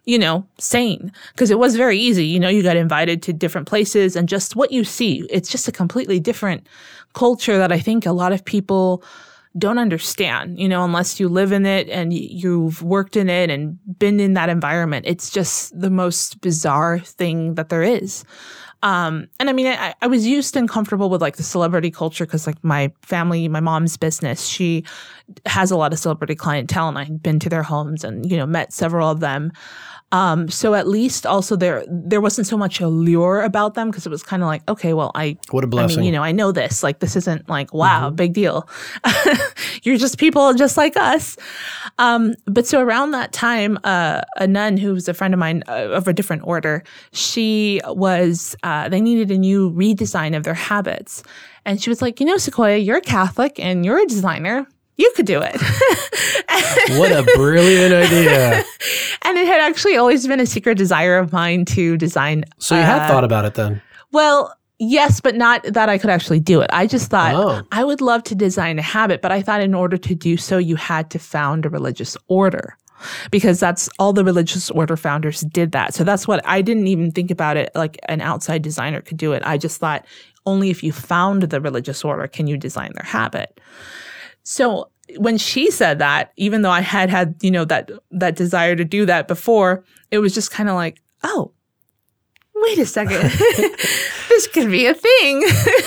Speaker 1: sane, because it was very easy. You got invited to different places, and just what you see, it's just a completely different culture that I think a lot of people don't understand, unless you live in it and you've worked in it and been in that environment. It's just the most bizarre thing that there is. And I mean, I was used and comfortable with like the celebrity culture because like my family, my mom's business, she has a lot of celebrity clientele, and I'd been to their homes and, met several of them. So at least also there wasn't so much allure about them, because it was kind of like, okay, well,
Speaker 3: what a blessing.
Speaker 1: I mean, I know this, like, this isn't like, wow, big deal. You're just people just like us. But so around that time, a nun who was a friend of mine of a different order, she was, they needed a new redesign of their habits. And she was like, Sequoia, you're a Catholic and you're a designer. You could do it.
Speaker 3: What a brilliant idea.
Speaker 1: And it had actually always been a secret desire of mine to design.
Speaker 3: So you had thought about it then?
Speaker 1: Well, yes, but not that I could actually do it. I just thought I would love to design a habit, but I thought in order to do so, you had to found a religious order, because that's all the religious order founders did that. So that's what I didn't even think about it like an outside designer could do it. I just thought only if you found the religious order can you design their habit. So when she said that, even though I had that desire to do that before, it was just kind of like, oh, wait a second, this could be a thing.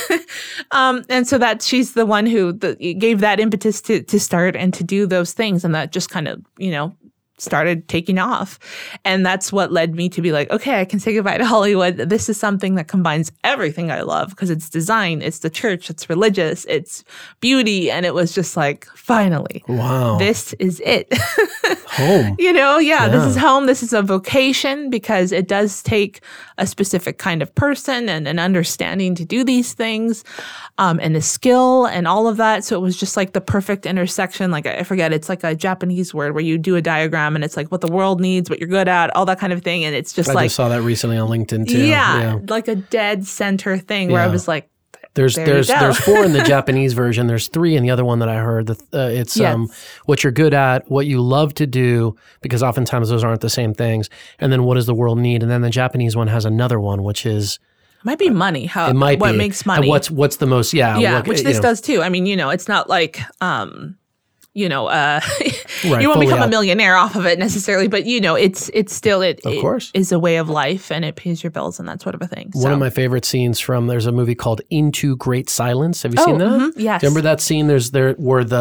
Speaker 1: And so that she's the one who gave that impetus to start and to do those things. And that just kind of, started taking off. And that's what led me to be like, okay, I can say goodbye to Hollywood. This is something that combines everything I love, because it's design, it's the church, it's religious, it's beauty. And it was just like, finally,
Speaker 3: wow,
Speaker 1: this is it.
Speaker 3: Home.
Speaker 1: This is home. This is a vocation, because it does take a specific kind of person and an understanding to do these things, and a skill and all of that. So it was just like the perfect intersection. Like, I forget, it's like a Japanese word where you do a diagram and it's like what the world needs, what you're good at, all that kind of thing. And it's just
Speaker 3: I just saw that recently on LinkedIn too.
Speaker 1: Yeah. Like a dead center thing where I was like,
Speaker 3: There's 4 in the Japanese version. There's 3 in the other one that I heard. It's what you're good at, what you love to do, because oftentimes those aren't the same things, and then what does the world need? And then the Japanese one has another one, which is
Speaker 1: might be money. What makes money?
Speaker 3: And what's the most?
Speaker 1: Which this does too. I mean, it's not like you won't become a millionaire off of it necessarily, but it's still it is a way of life, and it pays your bills and that sort of a thing.
Speaker 3: One of my favorite scenes there's a movie called Into Great Silence. Have you seen that?
Speaker 1: Mm-hmm, yes.
Speaker 3: Do you remember that scene? There's the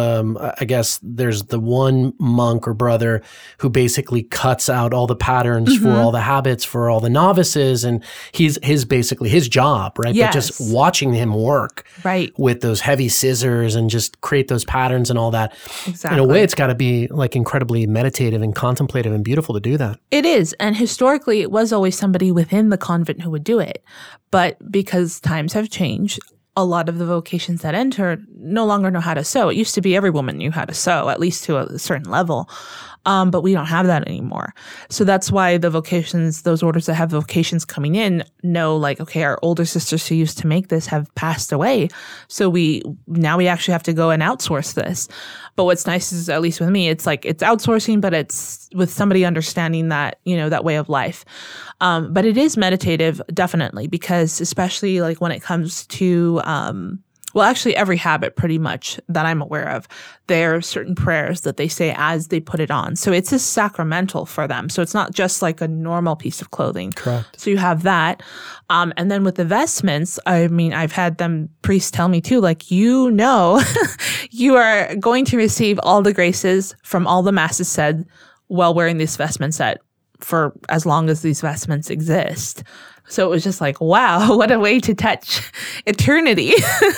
Speaker 3: one monk or brother who basically cuts out all the patterns for all the habits for all the novices, and his job, right?
Speaker 1: Yes.
Speaker 3: But just watching him work with those heavy scissors and just create those patterns and all that.
Speaker 1: Exactly.
Speaker 3: In a way, it's got to be like incredibly meditative and contemplative and beautiful to do that.
Speaker 1: It is. And historically, it was always somebody within the convent who would do it. But because times have changed, a lot of the vocations that enter no longer know how to sew. It used to be every woman knew how to sew, at least to a certain level. But we don't have that anymore. So that's why the vocations, those orders that have vocations coming in know like, okay, our older sisters who used to make this have passed away. So we actually have to go and outsource this. But what's nice is, at least with me, it's like it's outsourcing, but it's with somebody understanding that, that way of life. But it is meditative, definitely, because especially like when it comes to actually every habit pretty much that I'm aware of, there are certain prayers that they say as they put it on. So it's a sacramental for them. So it's not just like a normal piece of clothing.
Speaker 3: Correct.
Speaker 1: So you have that. And then with the vestments, I mean, I've had priests tell me too, like, you are going to receive all the graces from all the masses said while wearing this vestment set for as long as these vestments exist. So it was just like, wow, what a way to touch eternity.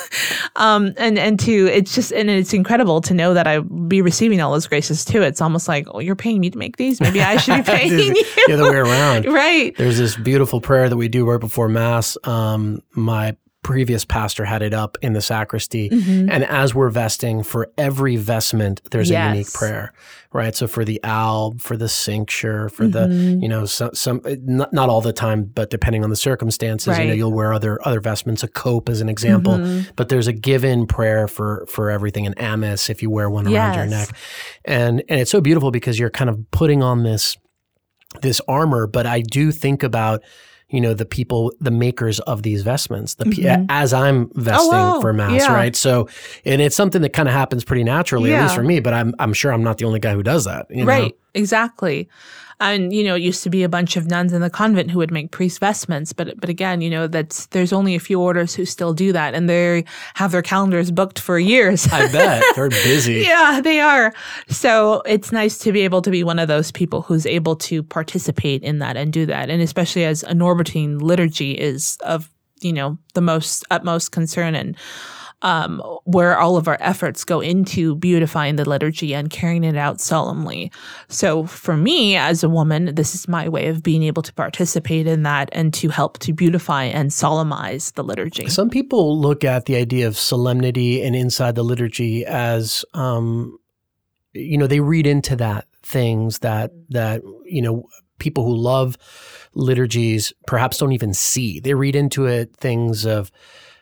Speaker 1: It's incredible to know that I'll be receiving all those graces too. It's almost like, oh, you're paying me to make these. Maybe I should be paying you.
Speaker 3: The other way around.
Speaker 1: Right.
Speaker 3: There's this beautiful prayer that we do right before Mass. My previous pastor had it up in the sacristy. Mm-hmm. And as we're vesting, for every vestment, there's a unique prayer, right? So for the alb, for the cincture, for the, some not all the time, but depending on the circumstances, you'll wear other vestments, a cope as an example, but there's a given prayer for everything, an amice if you wear one around your neck. And it's so beautiful because you're kind of putting on this this armor, but I do think about, the people, the makers of these vestments, as I'm vesting for Mass, right? So, and it's something that kind of happens pretty naturally, at least for me, but I'm sure I'm not the only guy who does that.
Speaker 1: Right, exactly. And, it used to be a bunch of nuns in the convent who would make priest vestments. But again, there's only a few orders who still do that. And they have their calendars booked for years.
Speaker 3: I bet. They're busy.
Speaker 1: Yeah, they are. So it's nice to be able to be one of those people who's able to participate in that and do that. And especially as a Norbertine liturgy is of, the utmost concern and where all of our efforts go into beautifying the liturgy and carrying it out solemnly. So for me as a woman, this is my way of being able to participate in that and to help to beautify and solemnize the liturgy.
Speaker 3: Some people look at the idea of solemnity and inside the liturgy as, they read into that things that people who love liturgies perhaps don't even see. They read into it things of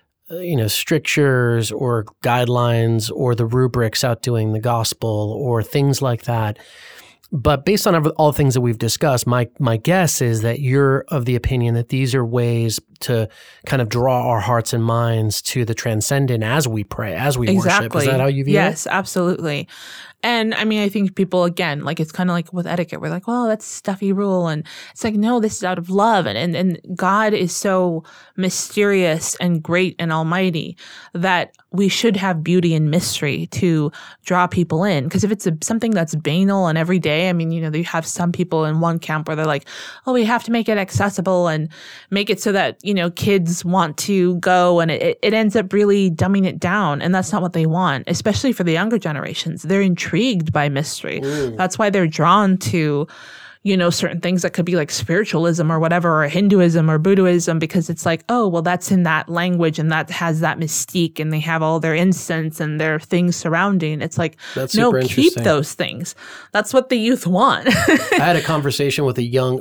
Speaker 3: strictures or guidelines or the rubrics outdoing the gospel or things like that. But based on all the things that we've discussed, my guess is that you're of the opinion that these are ways to kind of draw our hearts and minds to the transcendent as we pray, as we worship. Is that how you view it?
Speaker 1: Yes, absolutely. And I mean, I think people, again, like it's kind of like with etiquette, we're like, well, that's stuffy rule. And it's like, no, this is out of love. And God is so mysterious and great and almighty that we should have beauty and mystery to draw people in. Because if it's something that's banal and everyday, I mean, you have some people in one camp where they're like, oh, we have to make it accessible and make it so that, kids want to go, and it ends up really dumbing it down. And that's not what they want, especially for the younger generations. They're intrigued by mystery. That's why they're drawn to, certain things that could be like spiritualism or whatever, or Hinduism or Buddhism, because it's like, oh, well, that's in that language and that has that mystique and they have all their incense and their things surrounding. It's like, no, keep those things. That's what the youth want.
Speaker 3: I had a conversation with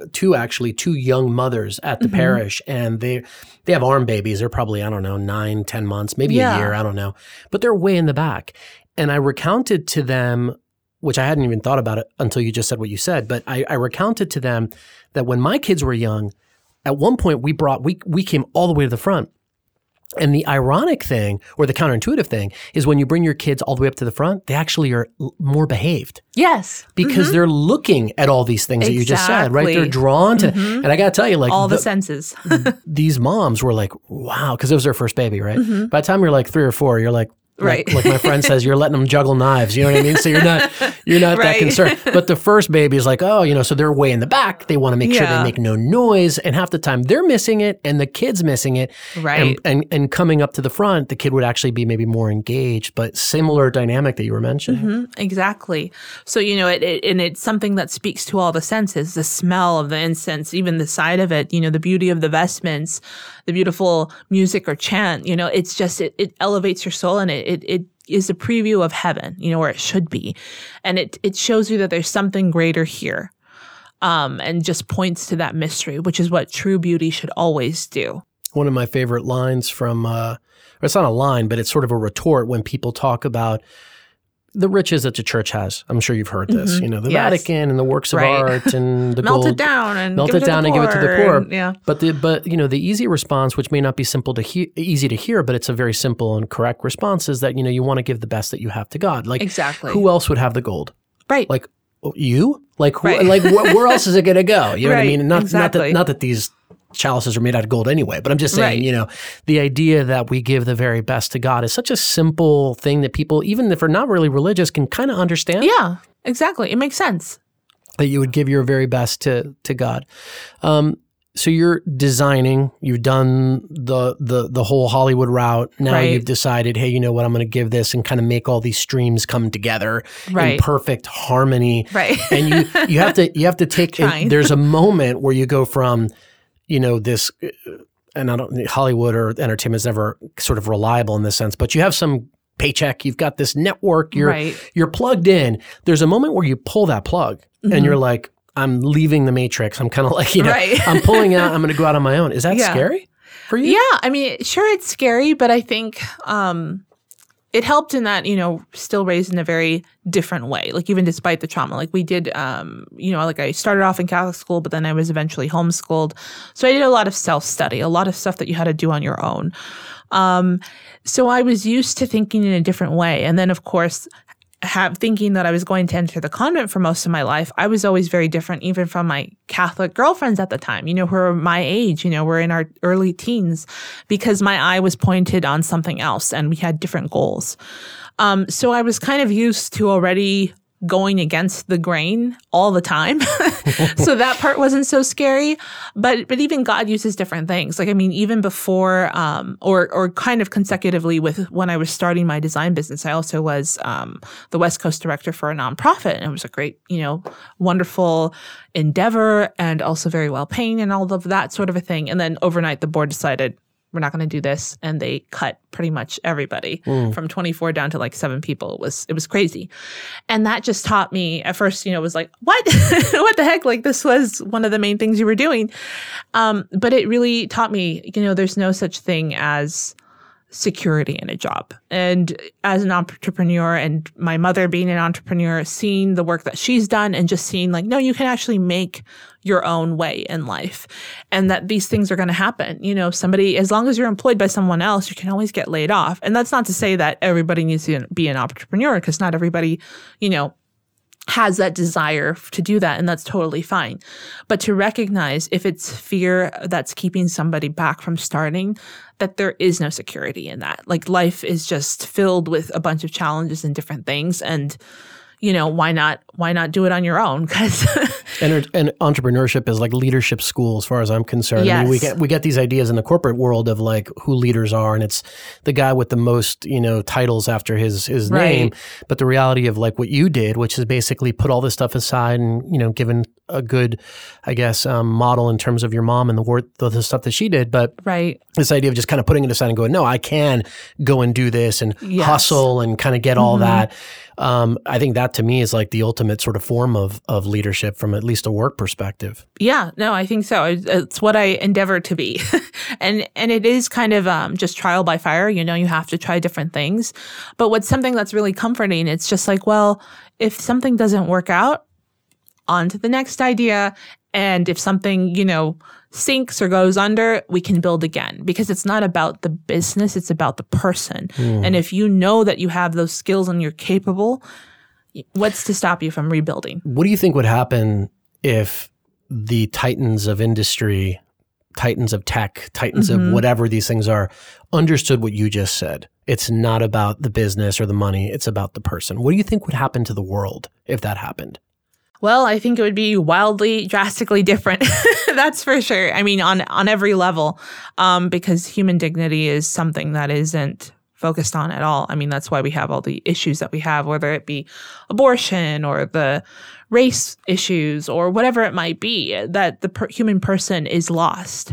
Speaker 3: two young mothers at the parish, and they have arm babies. They're probably, 9, 10 months, maybe a year, I don't know. But they're way in the back. And I recounted to them, which I hadn't even thought about it until you just said what you said, but I recounted to them that when my kids were young, at one point we came all the way to the front. And the ironic thing, or the counterintuitive thing, is when you bring your kids all the way up to the front, they actually are more behaved.
Speaker 1: Yes.
Speaker 3: Because they're looking at all these things that you just said, right? They're drawn to, and I got to tell you, like
Speaker 1: all the senses.
Speaker 3: These moms were like, wow, because it was their first baby, right? By the time you're like 3 or 4, you're like,
Speaker 1: right.
Speaker 3: Like my friend says, you're letting them juggle knives. You know what I mean? So you're not that concerned. But the first baby is like, oh, so they're way in the back. They want to make sure they make no noise. And half the time they're missing it and the kid's missing it.
Speaker 1: Right.
Speaker 3: And coming up to the front, the kid would actually be maybe more engaged, but similar dynamic that you were mentioning.
Speaker 1: Exactly. So, it's something that speaks to all the senses, the smell of the incense, even the sight of it, the beauty of the vestments, the beautiful music or chant, it's just, it elevates your soul, and it is a preview of heaven, where it should be. And it shows you that there's something greater here, and just points to that mystery, which is what true beauty should always do.
Speaker 3: One of my favorite lines from, it's not a line, but it's sort of a retort when people talk about the riches that the church has. I'm sure you've heard this, the Vatican and the works of art and the
Speaker 1: melt
Speaker 3: gold.
Speaker 1: it down and
Speaker 3: melt
Speaker 1: give
Speaker 3: it down and give it to the poor.
Speaker 1: And,
Speaker 3: But the easy response, which may not be easy to hear, but it's a very simple and correct response, is that, you want to give the best that you have to God. Like,
Speaker 1: exactly.
Speaker 3: Who else would have the gold?
Speaker 1: Right.
Speaker 3: Like, you? Like, where else is it going to go? You know what I mean? Not that these chalices are made out of gold anyway, but I'm just saying, the idea that we give the very best to God is such a simple thing that people, even if they're not really religious, can kind of understand.
Speaker 1: Yeah, exactly. It makes sense.
Speaker 3: That you would give your very best to God. So you're designing, you've done the whole Hollywood route. Now you've decided, hey, you know what, I'm going to give this and kind of make all these streams come together in perfect harmony.
Speaker 1: Right.
Speaker 3: And you have to take, there's a moment where you go from, this, and Hollywood or entertainment is never sort of reliable in this sense, but you have some paycheck, you've got this network, you're plugged in. There's a moment where you pull that plug and you're like, I'm leaving the matrix. I'm kind of like, I'm pulling out, I'm going to go out on my own. Is that scary for you?
Speaker 1: Yeah. I mean, sure, it's scary, but I think it helped in that, still raised in a very different way. Like even despite the trauma, like we did, like I started off in Catholic school, but then I was eventually homeschooled. So I did a lot of self-study, a lot of stuff that you had to do on your own. So I was used to thinking in a different way. And then of course, thinking that I was going to enter the convent for most of my life, I was always very different, even from my Catholic girlfriends at the time, who were my age, we're in our early teens, because my eye was pointed on something else and we had different goals. So I was kind of used to already going against the grain all the time. So that part wasn't so scary. But even God uses different things. Like, I mean, even before or kind of consecutively with when I was starting my design business, I also was the West Coast director for a nonprofit. And it was a great, wonderful endeavor and also very well paying and all of that sort of a thing. And then overnight, the board decided, we're not going to do this. And they cut pretty much everybody from 24 down to like 7 people. It was crazy. And that just taught me at first, it was like, what? What the heck? Like this was one of the main things you were doing. But it really taught me, there's no such thing as security in a job. And as an entrepreneur and my mother being an entrepreneur, seeing the work that she's done and just seeing like, no, you can actually make your own way in life and that these things are going to happen. Somebody, as long as you're employed by someone else, you can always get laid off. And that's not to say that everybody needs to be an entrepreneur, because not everybody, has that desire to do that, and that's totally fine. But to recognize if it's fear that's keeping somebody back from starting, that there is no security in that. Like life is just filled with a bunch of challenges and different things, and why not do it on your own? Because
Speaker 3: and entrepreneurship is like leadership school, as far as I'm concerned.
Speaker 1: Yes.
Speaker 3: I mean, we get these ideas in the corporate world of like who leaders are, and it's the guy with the most titles after his name. But the reality of like what you did, which is basically put all this stuff aside and given a good, I guess, model in terms of your mom and the stuff that she did. But this idea of just kind of putting it aside and going, no, I can go and do this and hustle and kind of get all that. I think that to me is like the ultimate sort of form of leadership from at least a work perspective.
Speaker 1: Yeah, no, I think so. It's what I endeavor to be. and it is kind of just trial by fire. You have to try different things. But what's something that's really comforting, it's just like, well, if something doesn't work out, on to the next idea. And if something, sinks or goes under, we can build again, because it's not about the business, it's about the person. And if you know that you have those skills and you're capable, what's to stop you from rebuilding?
Speaker 3: What do you think would happen if the titans of industry, titans of tech, titans of whatever these things are, understood what you just said? It's not about the business or the money, it's about the person. What do you think would happen to the world if that happened?
Speaker 1: Well, I think it would be wildly, drastically different. That's for sure. I mean, on every level, because human dignity is something that isn't focused on at all. I mean, that's why we have all the issues that we have, whether it be abortion or the race issues or whatever it might be, that the human person is lost.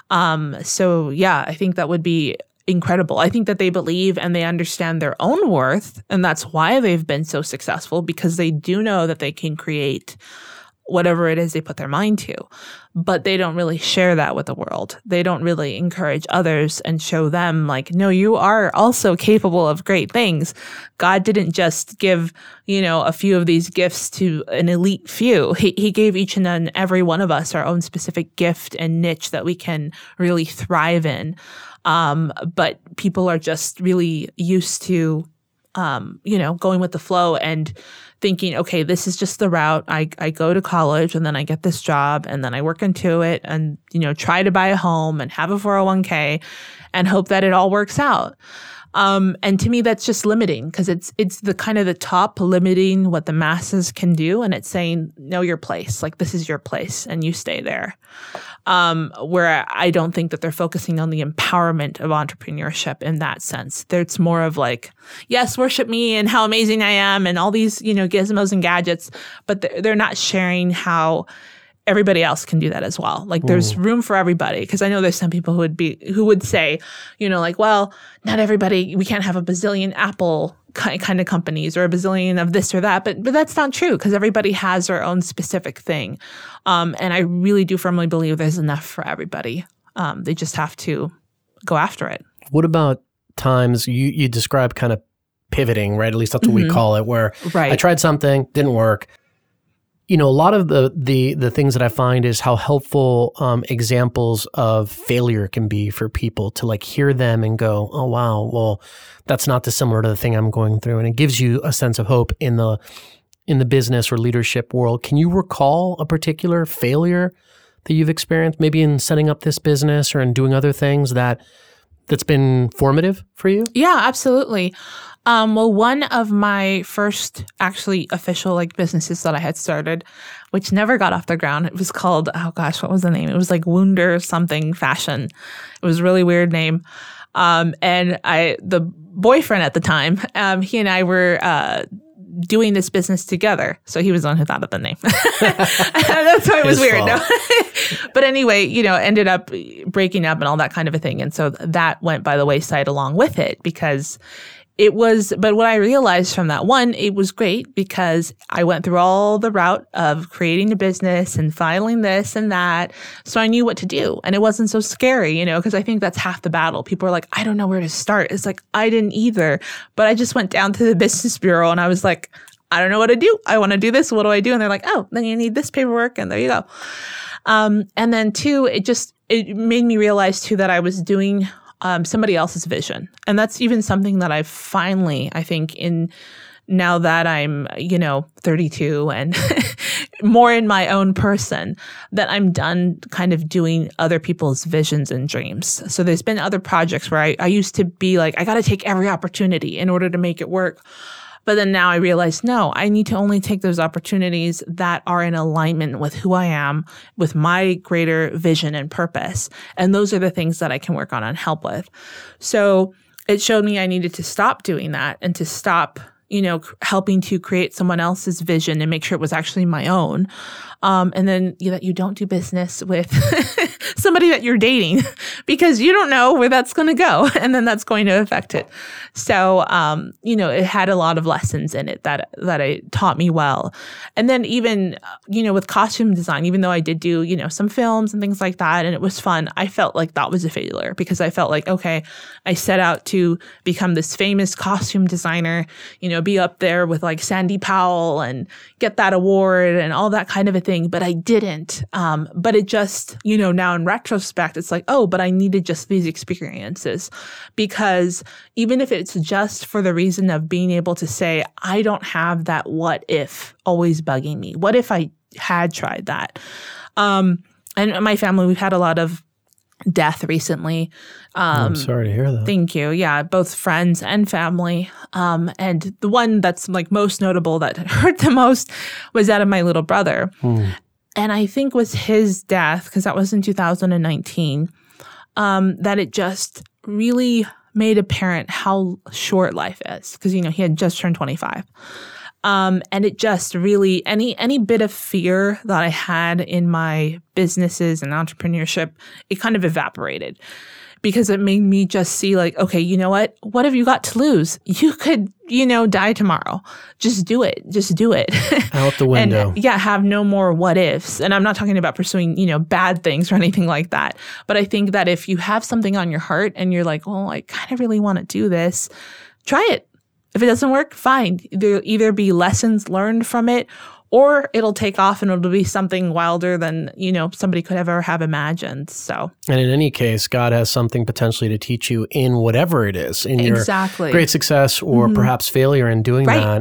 Speaker 1: So yeah, I think that would be incredible. I think that they believe and they understand their own worth, and that's why they've been so successful, because they do know that they can create whatever it is they put their mind to. But they don't really share that with the world. They don't really encourage others and show them like, no, you are also capable of great things. God didn't just give, a few of these gifts to an elite few. He gave each and every one of us our own specific gift and niche that we can really thrive in. But people are just really used to, going with the flow and thinking, okay, this is just the route. I go to college and then I get this job and then I work into it and, try to buy a home and have a 401k and hope that it all works out. And to me, that's just limiting, because it's the kind of the top limiting what the masses can do. And it's saying, know your place. Like, this is your place and you stay there. Where I don't think that they're focusing on the empowerment of entrepreneurship in that sense. It's more of like, yes, worship me and how amazing I am and all these, gizmos and gadgets, but they're not sharing how everybody else can do that as well. Like, there's room for everybody. Because I know there's some people who would say, like, well, not everybody, we can't have a bazillion Apple kind of companies or a bazillion of this or that. But that's not true, because everybody has their own specific thing. And I really do firmly believe there's enough for everybody. They just have to go after it.
Speaker 3: What about times you describe kind of pivoting, right? At least that's what we call it, where
Speaker 1: Right.
Speaker 3: I tried something, didn't work. A lot of the things that I find is how helpful examples of failure can be for people to like hear them and go, oh, wow, well, that's not dissimilar to the thing I'm going through. And it gives you a sense of hope in the business or leadership world. Can you recall a particular failure that you've experienced, maybe in setting up this business or in doing other things that's been formative for you?
Speaker 1: Yeah, absolutely. Well, one of my first actually official like businesses that I had started, which never got off the ground, it was called, oh gosh, what was the name? It was like Wunder something fashion. It was a really weird name. And the boyfriend at the time, he and I were doing this business together. So he was the one who thought of the name. That's why it was weird. No? But anyway, ended up breaking up and all that kind of a thing. And so that went by the wayside along with it because but what I realized from that one, it was great because I went through all the route of creating a business and filing this and that. So I knew what to do. And it wasn't so scary, because I think that's half the battle. People are like, I don't know where to start. It's like, I didn't either. But I just went down to the business bureau and I was like, I don't know what to do. I want to do this. What do I do? And they're like, oh, then you need this paperwork. And there you go. And then two, it made me realize too that I was doing somebody else's vision. And that's even something that I've finally, I think, now that I'm, 32 and more in my own person, that I'm done kind of doing other people's visions and dreams. So there's been other projects where I used to be like, I got to take every opportunity in order to make it work. But then now I realize, no, I need to only take those opportunities that are in alignment with who I am, with my greater vision and purpose. And those are the things that I can work on and help with. So it showed me I needed to stop doing that and to stop, helping to create someone else's vision and make sure it was actually my own. And then that you don't do business with somebody that you're dating because you don't know where that's going to go. And then that's going to affect it. So, it had a lot of lessons in it that it taught me well. And then even, with costume design, even though I did do, some films and things like that, and it was fun, I felt like that was a failure because I felt like, okay, I set out to become this famous costume designer, be up there with like Sandy Powell and get that award and all that kind of a thing, but I didn't. But it just, now in retrospect, it's like, oh, but I needed just these experiences because even if it's just for the reason of being able to say, I don't have that what if always bugging me. What if I had tried that? And my family, we've had a lot of death recently.
Speaker 3: I'm sorry to hear that.
Speaker 1: Thank you. Yeah, both friends and family. And the one that's like most notable that hurt the most was that of my little brother. And I think was his death, because that was in 2019, that it just really made apparent how short life is. Because, he had just turned 25. And it just really, any bit of fear that I had in my businesses and entrepreneurship, it kind of evaporated because it made me just see like, okay, you know what? What have you got to lose? You could, die tomorrow. Just do it. Just do it.
Speaker 3: Out the window.
Speaker 1: And have no more what ifs. And I'm not talking about pursuing, bad things or anything like that. But I think that if you have something on your heart and you're like, oh, I kind of really want to do this, try it. If it doesn't work, fine. There'll either be lessons learned from it or it'll take off and it'll be something wilder than, somebody could ever have imagined. So,
Speaker 3: and in any case, God has something potentially to teach you in whatever it is, in your great success or perhaps failure in doing that.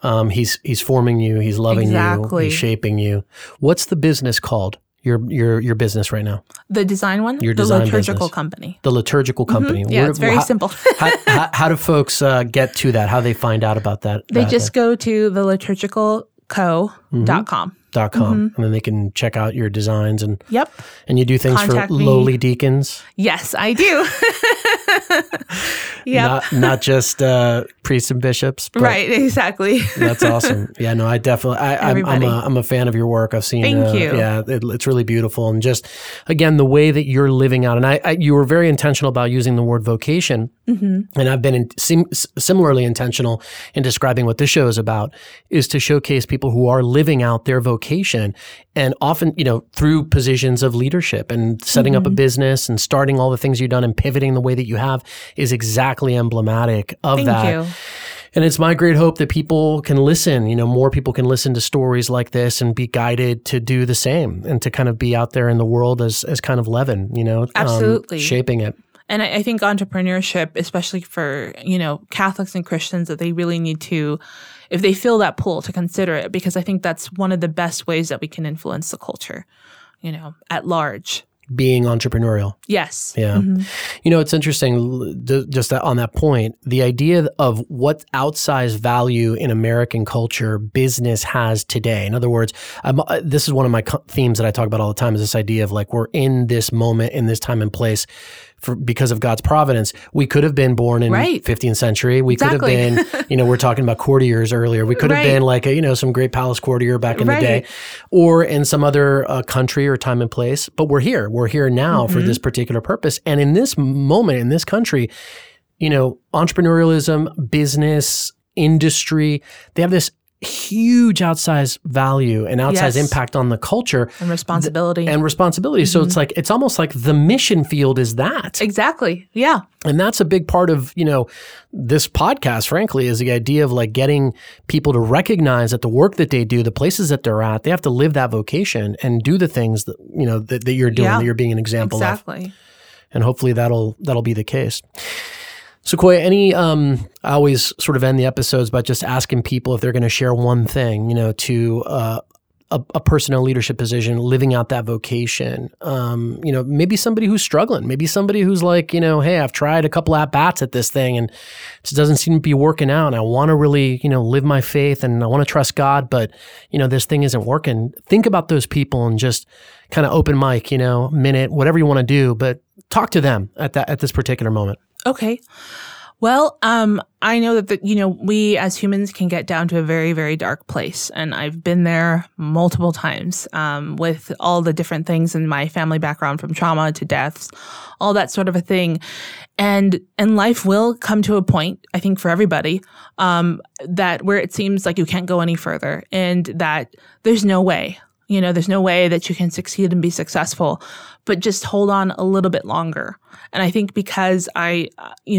Speaker 3: He's forming you, he's loving you, he's shaping you. What's the business called? Your business right now?
Speaker 1: The design one?
Speaker 3: Your design
Speaker 1: liturgical
Speaker 3: business.
Speaker 1: Company.
Speaker 3: The liturgical company.
Speaker 1: Yeah, it's very simple.
Speaker 3: how do folks get to that? How do they find out about that?
Speaker 1: They just go to theliturgicalco.com.
Speaker 3: And then they can check out your designs and
Speaker 1: Yep.
Speaker 3: And you do things
Speaker 1: Contact
Speaker 3: for
Speaker 1: me.
Speaker 3: lowly deacons?
Speaker 1: Yes, I do. Yep.
Speaker 3: Not just priests and bishops. But
Speaker 1: right, exactly.
Speaker 3: That's awesome. Yeah, no, I definitely, I'm a fan of your work. I've seen.
Speaker 1: Thank you.
Speaker 3: Yeah, it's really beautiful, and just again the way that you're living out. And you were very intentional about using the word vocation, and I've been similarly intentional in describing what this show is about, is to showcase people who are living out their vocation, and often through positions of leadership and setting up a business and starting all the things you've done and pivoting the way that you have is exactly emblematic of that.
Speaker 1: Thank you.
Speaker 3: And it's my great hope that people can listen, more people can listen to stories like this and be guided to do the same and to kind of be out there in the world as kind of leaven,
Speaker 1: Absolutely.
Speaker 3: Shaping it.
Speaker 1: And I think entrepreneurship, especially for, Catholics and Christians, that they really need to, if they feel that pull, to consider it, because I think that's one of the best ways that we can influence the culture, at large.
Speaker 3: Being entrepreneurial.
Speaker 1: Yes.
Speaker 3: Yeah.
Speaker 1: Mm-hmm.
Speaker 3: It's interesting, just on that point, the idea of what outsized value in American culture business has today. In other words, this is one of my themes that I talk about all the time, is this idea of like, we're in this moment, in this time and place because of God's providence. We could have been born in 15th century. We could have been, we're talking about courtiers earlier. We could have been like some great palace courtier back in the day, or in some other country or time and place. But we're here. We're here now for this particular purpose. And in this moment, in this country, entrepreneurialism, business, industry, they have this huge outsized value and outsized impact on the culture.
Speaker 1: And responsibility.
Speaker 3: So it's almost like the mission field is that.
Speaker 1: Exactly. Yeah.
Speaker 3: And that's a big part of, this podcast, frankly, is the idea of like getting people to recognize that the work that they do, the places that they're at, they have to live that vocation and do the things that, that you're doing, that you're being an example of.
Speaker 1: Exactly.
Speaker 3: And hopefully that'll be the case. Sequoia, I always sort of end the episodes by just asking people if they're going to share one thing, to a person in a leadership position, living out that vocation. Maybe somebody who's struggling, maybe somebody who's like, hey, I've tried a couple at-bats at this thing and it just doesn't seem to be working out. And I want to really, live my faith and I want to trust God, but, this thing isn't working. Think about those people and just kind of open mic, minute, whatever you want to do, but talk to them at this particular moment.
Speaker 1: Okay. Well, I know that, we as humans can get down to a very, very dark place. And I've been there multiple times with all the different things in my family background, from trauma to deaths, all that sort of a thing. And life will come to a point, I think for everybody, that where it seems like you can't go any further and that there's no way. There's no way that you can succeed and be successful, but just hold on a little bit longer. And I think because I,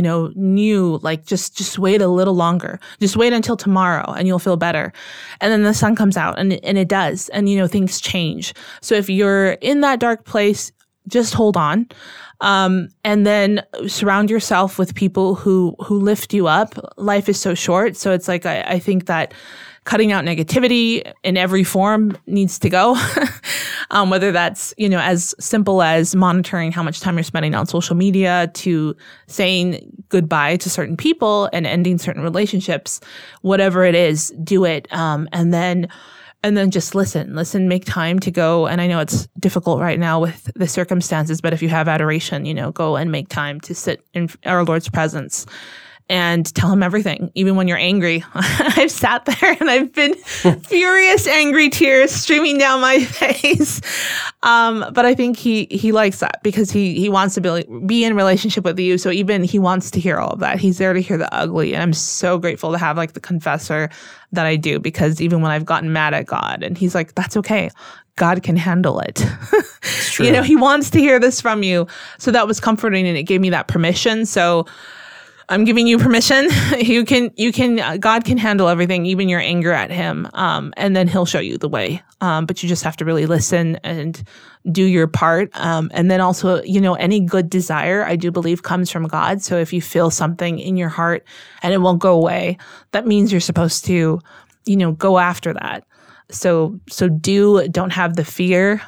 Speaker 1: knew like, just wait a little longer, just wait until tomorrow and you'll feel better. And then the sun comes out and it does. And, things change. So if you're in that dark place, just hold on. And then surround yourself with people who lift you up. Life is so short. So it's like, I think that cutting out negativity in every form needs to go, whether that's, as simple as monitoring how much time you're spending on social media to saying goodbye to certain people and ending certain relationships, whatever it is, do it. And then just listen, make time to go. And I know it's difficult right now with the circumstances, but if you have adoration, go and make time to sit in our Lord's presence and tell him everything, even when you're angry. I've sat there and I've been furious, angry tears streaming down my face. But I think he likes that because he wants to be in relationship with you. So even he wants to hear all of that. He's there to hear the ugly. And I'm so grateful to have like the confessor that I do, because even when I've gotten mad at God and he's like, that's okay. God can handle it. He wants to hear this from you. So that was comforting and it gave me that permission. So I'm giving you permission. God can handle everything, even your anger at him. And then he'll show you the way. But you just have to really listen and do your part. And then also, any good desire, I do believe, comes from God. So if you feel something in your heart and it won't go away, that means you're supposed to, go after that. So don't have the fear,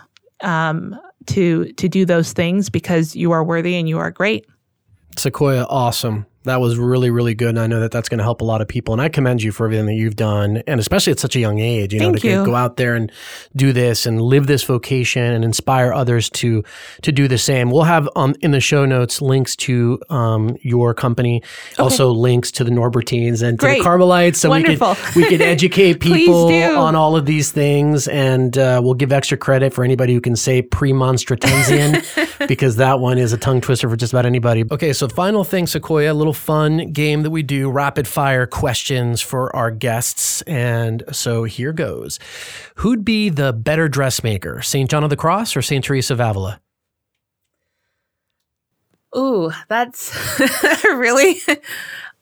Speaker 1: to do those things, because you are worthy and you are great.
Speaker 3: Sequoia, awesome. That was really, really good. And I know that that's going to help a lot of people. And I commend you for everything that you've done. And especially at such a young age,
Speaker 1: Thank you.
Speaker 3: Go out there and do this and live this vocation and inspire others to do the same. We'll have in the show notes links to your company, also links to the Norbertines and to the Carmelites. So we could educate people on all of these things. And we'll give extra credit for anybody who can say Premonstratensian, because that one is a tongue twister for just about anybody. Okay, so final thing, Sequoia, a little fun game that we do, rapid fire questions for our guests. And so here goes. Who'd be the better dressmaker, St. John of the Cross or St. Teresa of Avila?
Speaker 1: Ooh, that's really,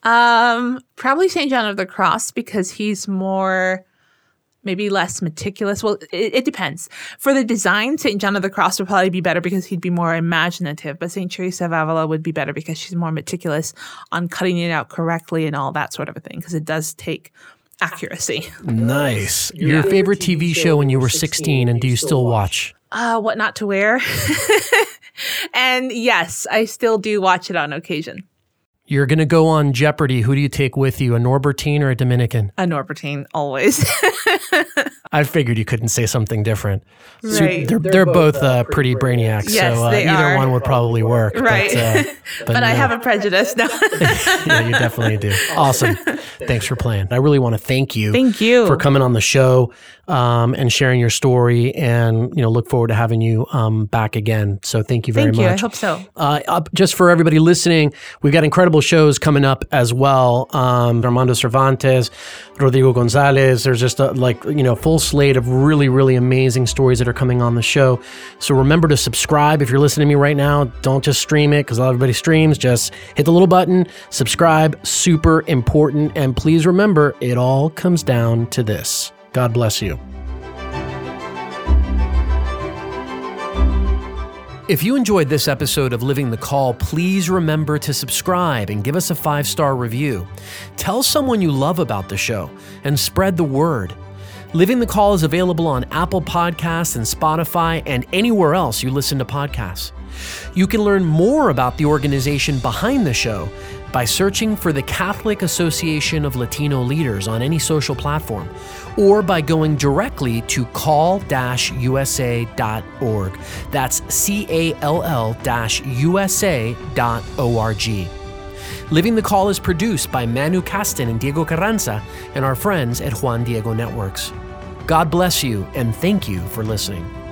Speaker 1: Probably St. John of the Cross, because he's more, maybe less meticulous. Well, it depends. For the design, St. John of the Cross would probably be better because he'd be more imaginative, but St. Teresa of Avila would be better because she's more meticulous on cutting it out correctly and all that sort of a thing, because it does take accuracy.
Speaker 3: Nice. Your favorite TV show when you were 16, and do you still watch?
Speaker 1: What Not to Wear. And yes, I still do watch it on occasion.
Speaker 3: You're going to go on Jeopardy. Who do you take with you, a Norbertine or a Dominican?
Speaker 1: A Norbertine, always.
Speaker 3: I figured you couldn't say something different.
Speaker 1: Right.
Speaker 3: So they're both pretty brainiacs,
Speaker 1: yes,
Speaker 3: so
Speaker 1: they
Speaker 3: either
Speaker 1: are.
Speaker 3: one would probably work.
Speaker 1: Right. But I have a prejudice. No.
Speaker 3: Yeah, you definitely do. Awesome. Thanks for playing. I really want to thank you.
Speaker 1: Thank you
Speaker 3: for coming on the show and sharing your story, and look forward to having you back again. So thank you very much.
Speaker 1: I hope so.
Speaker 3: Just for everybody listening, we've got incredible shows coming up as well. Armando Cervantes, Rodrigo Gonzalez. There's just a full slate of really, really amazing stories that are coming on the show. So remember to subscribe. If you're listening to me right now, don't just stream it, because everybody streams. Just hit the little button, subscribe, super important. And please remember, it all comes down to this. God bless you. If you enjoyed this episode of Living the Call, please remember to subscribe and give us a 5-star review. Tell someone you love about the show and spread the word. Living the Call is available on Apple Podcasts and Spotify and anywhere else you listen to podcasts. You can learn more about the organization behind the show by searching for the Catholic Association of Latino Leaders on any social platform, or by going directly to call-usa.org. That's call-usa.org. Living the Call is produced by Manu Kasten and Diego Carranza and our friends at Juan Diego Networks. God bless you, and thank you for listening.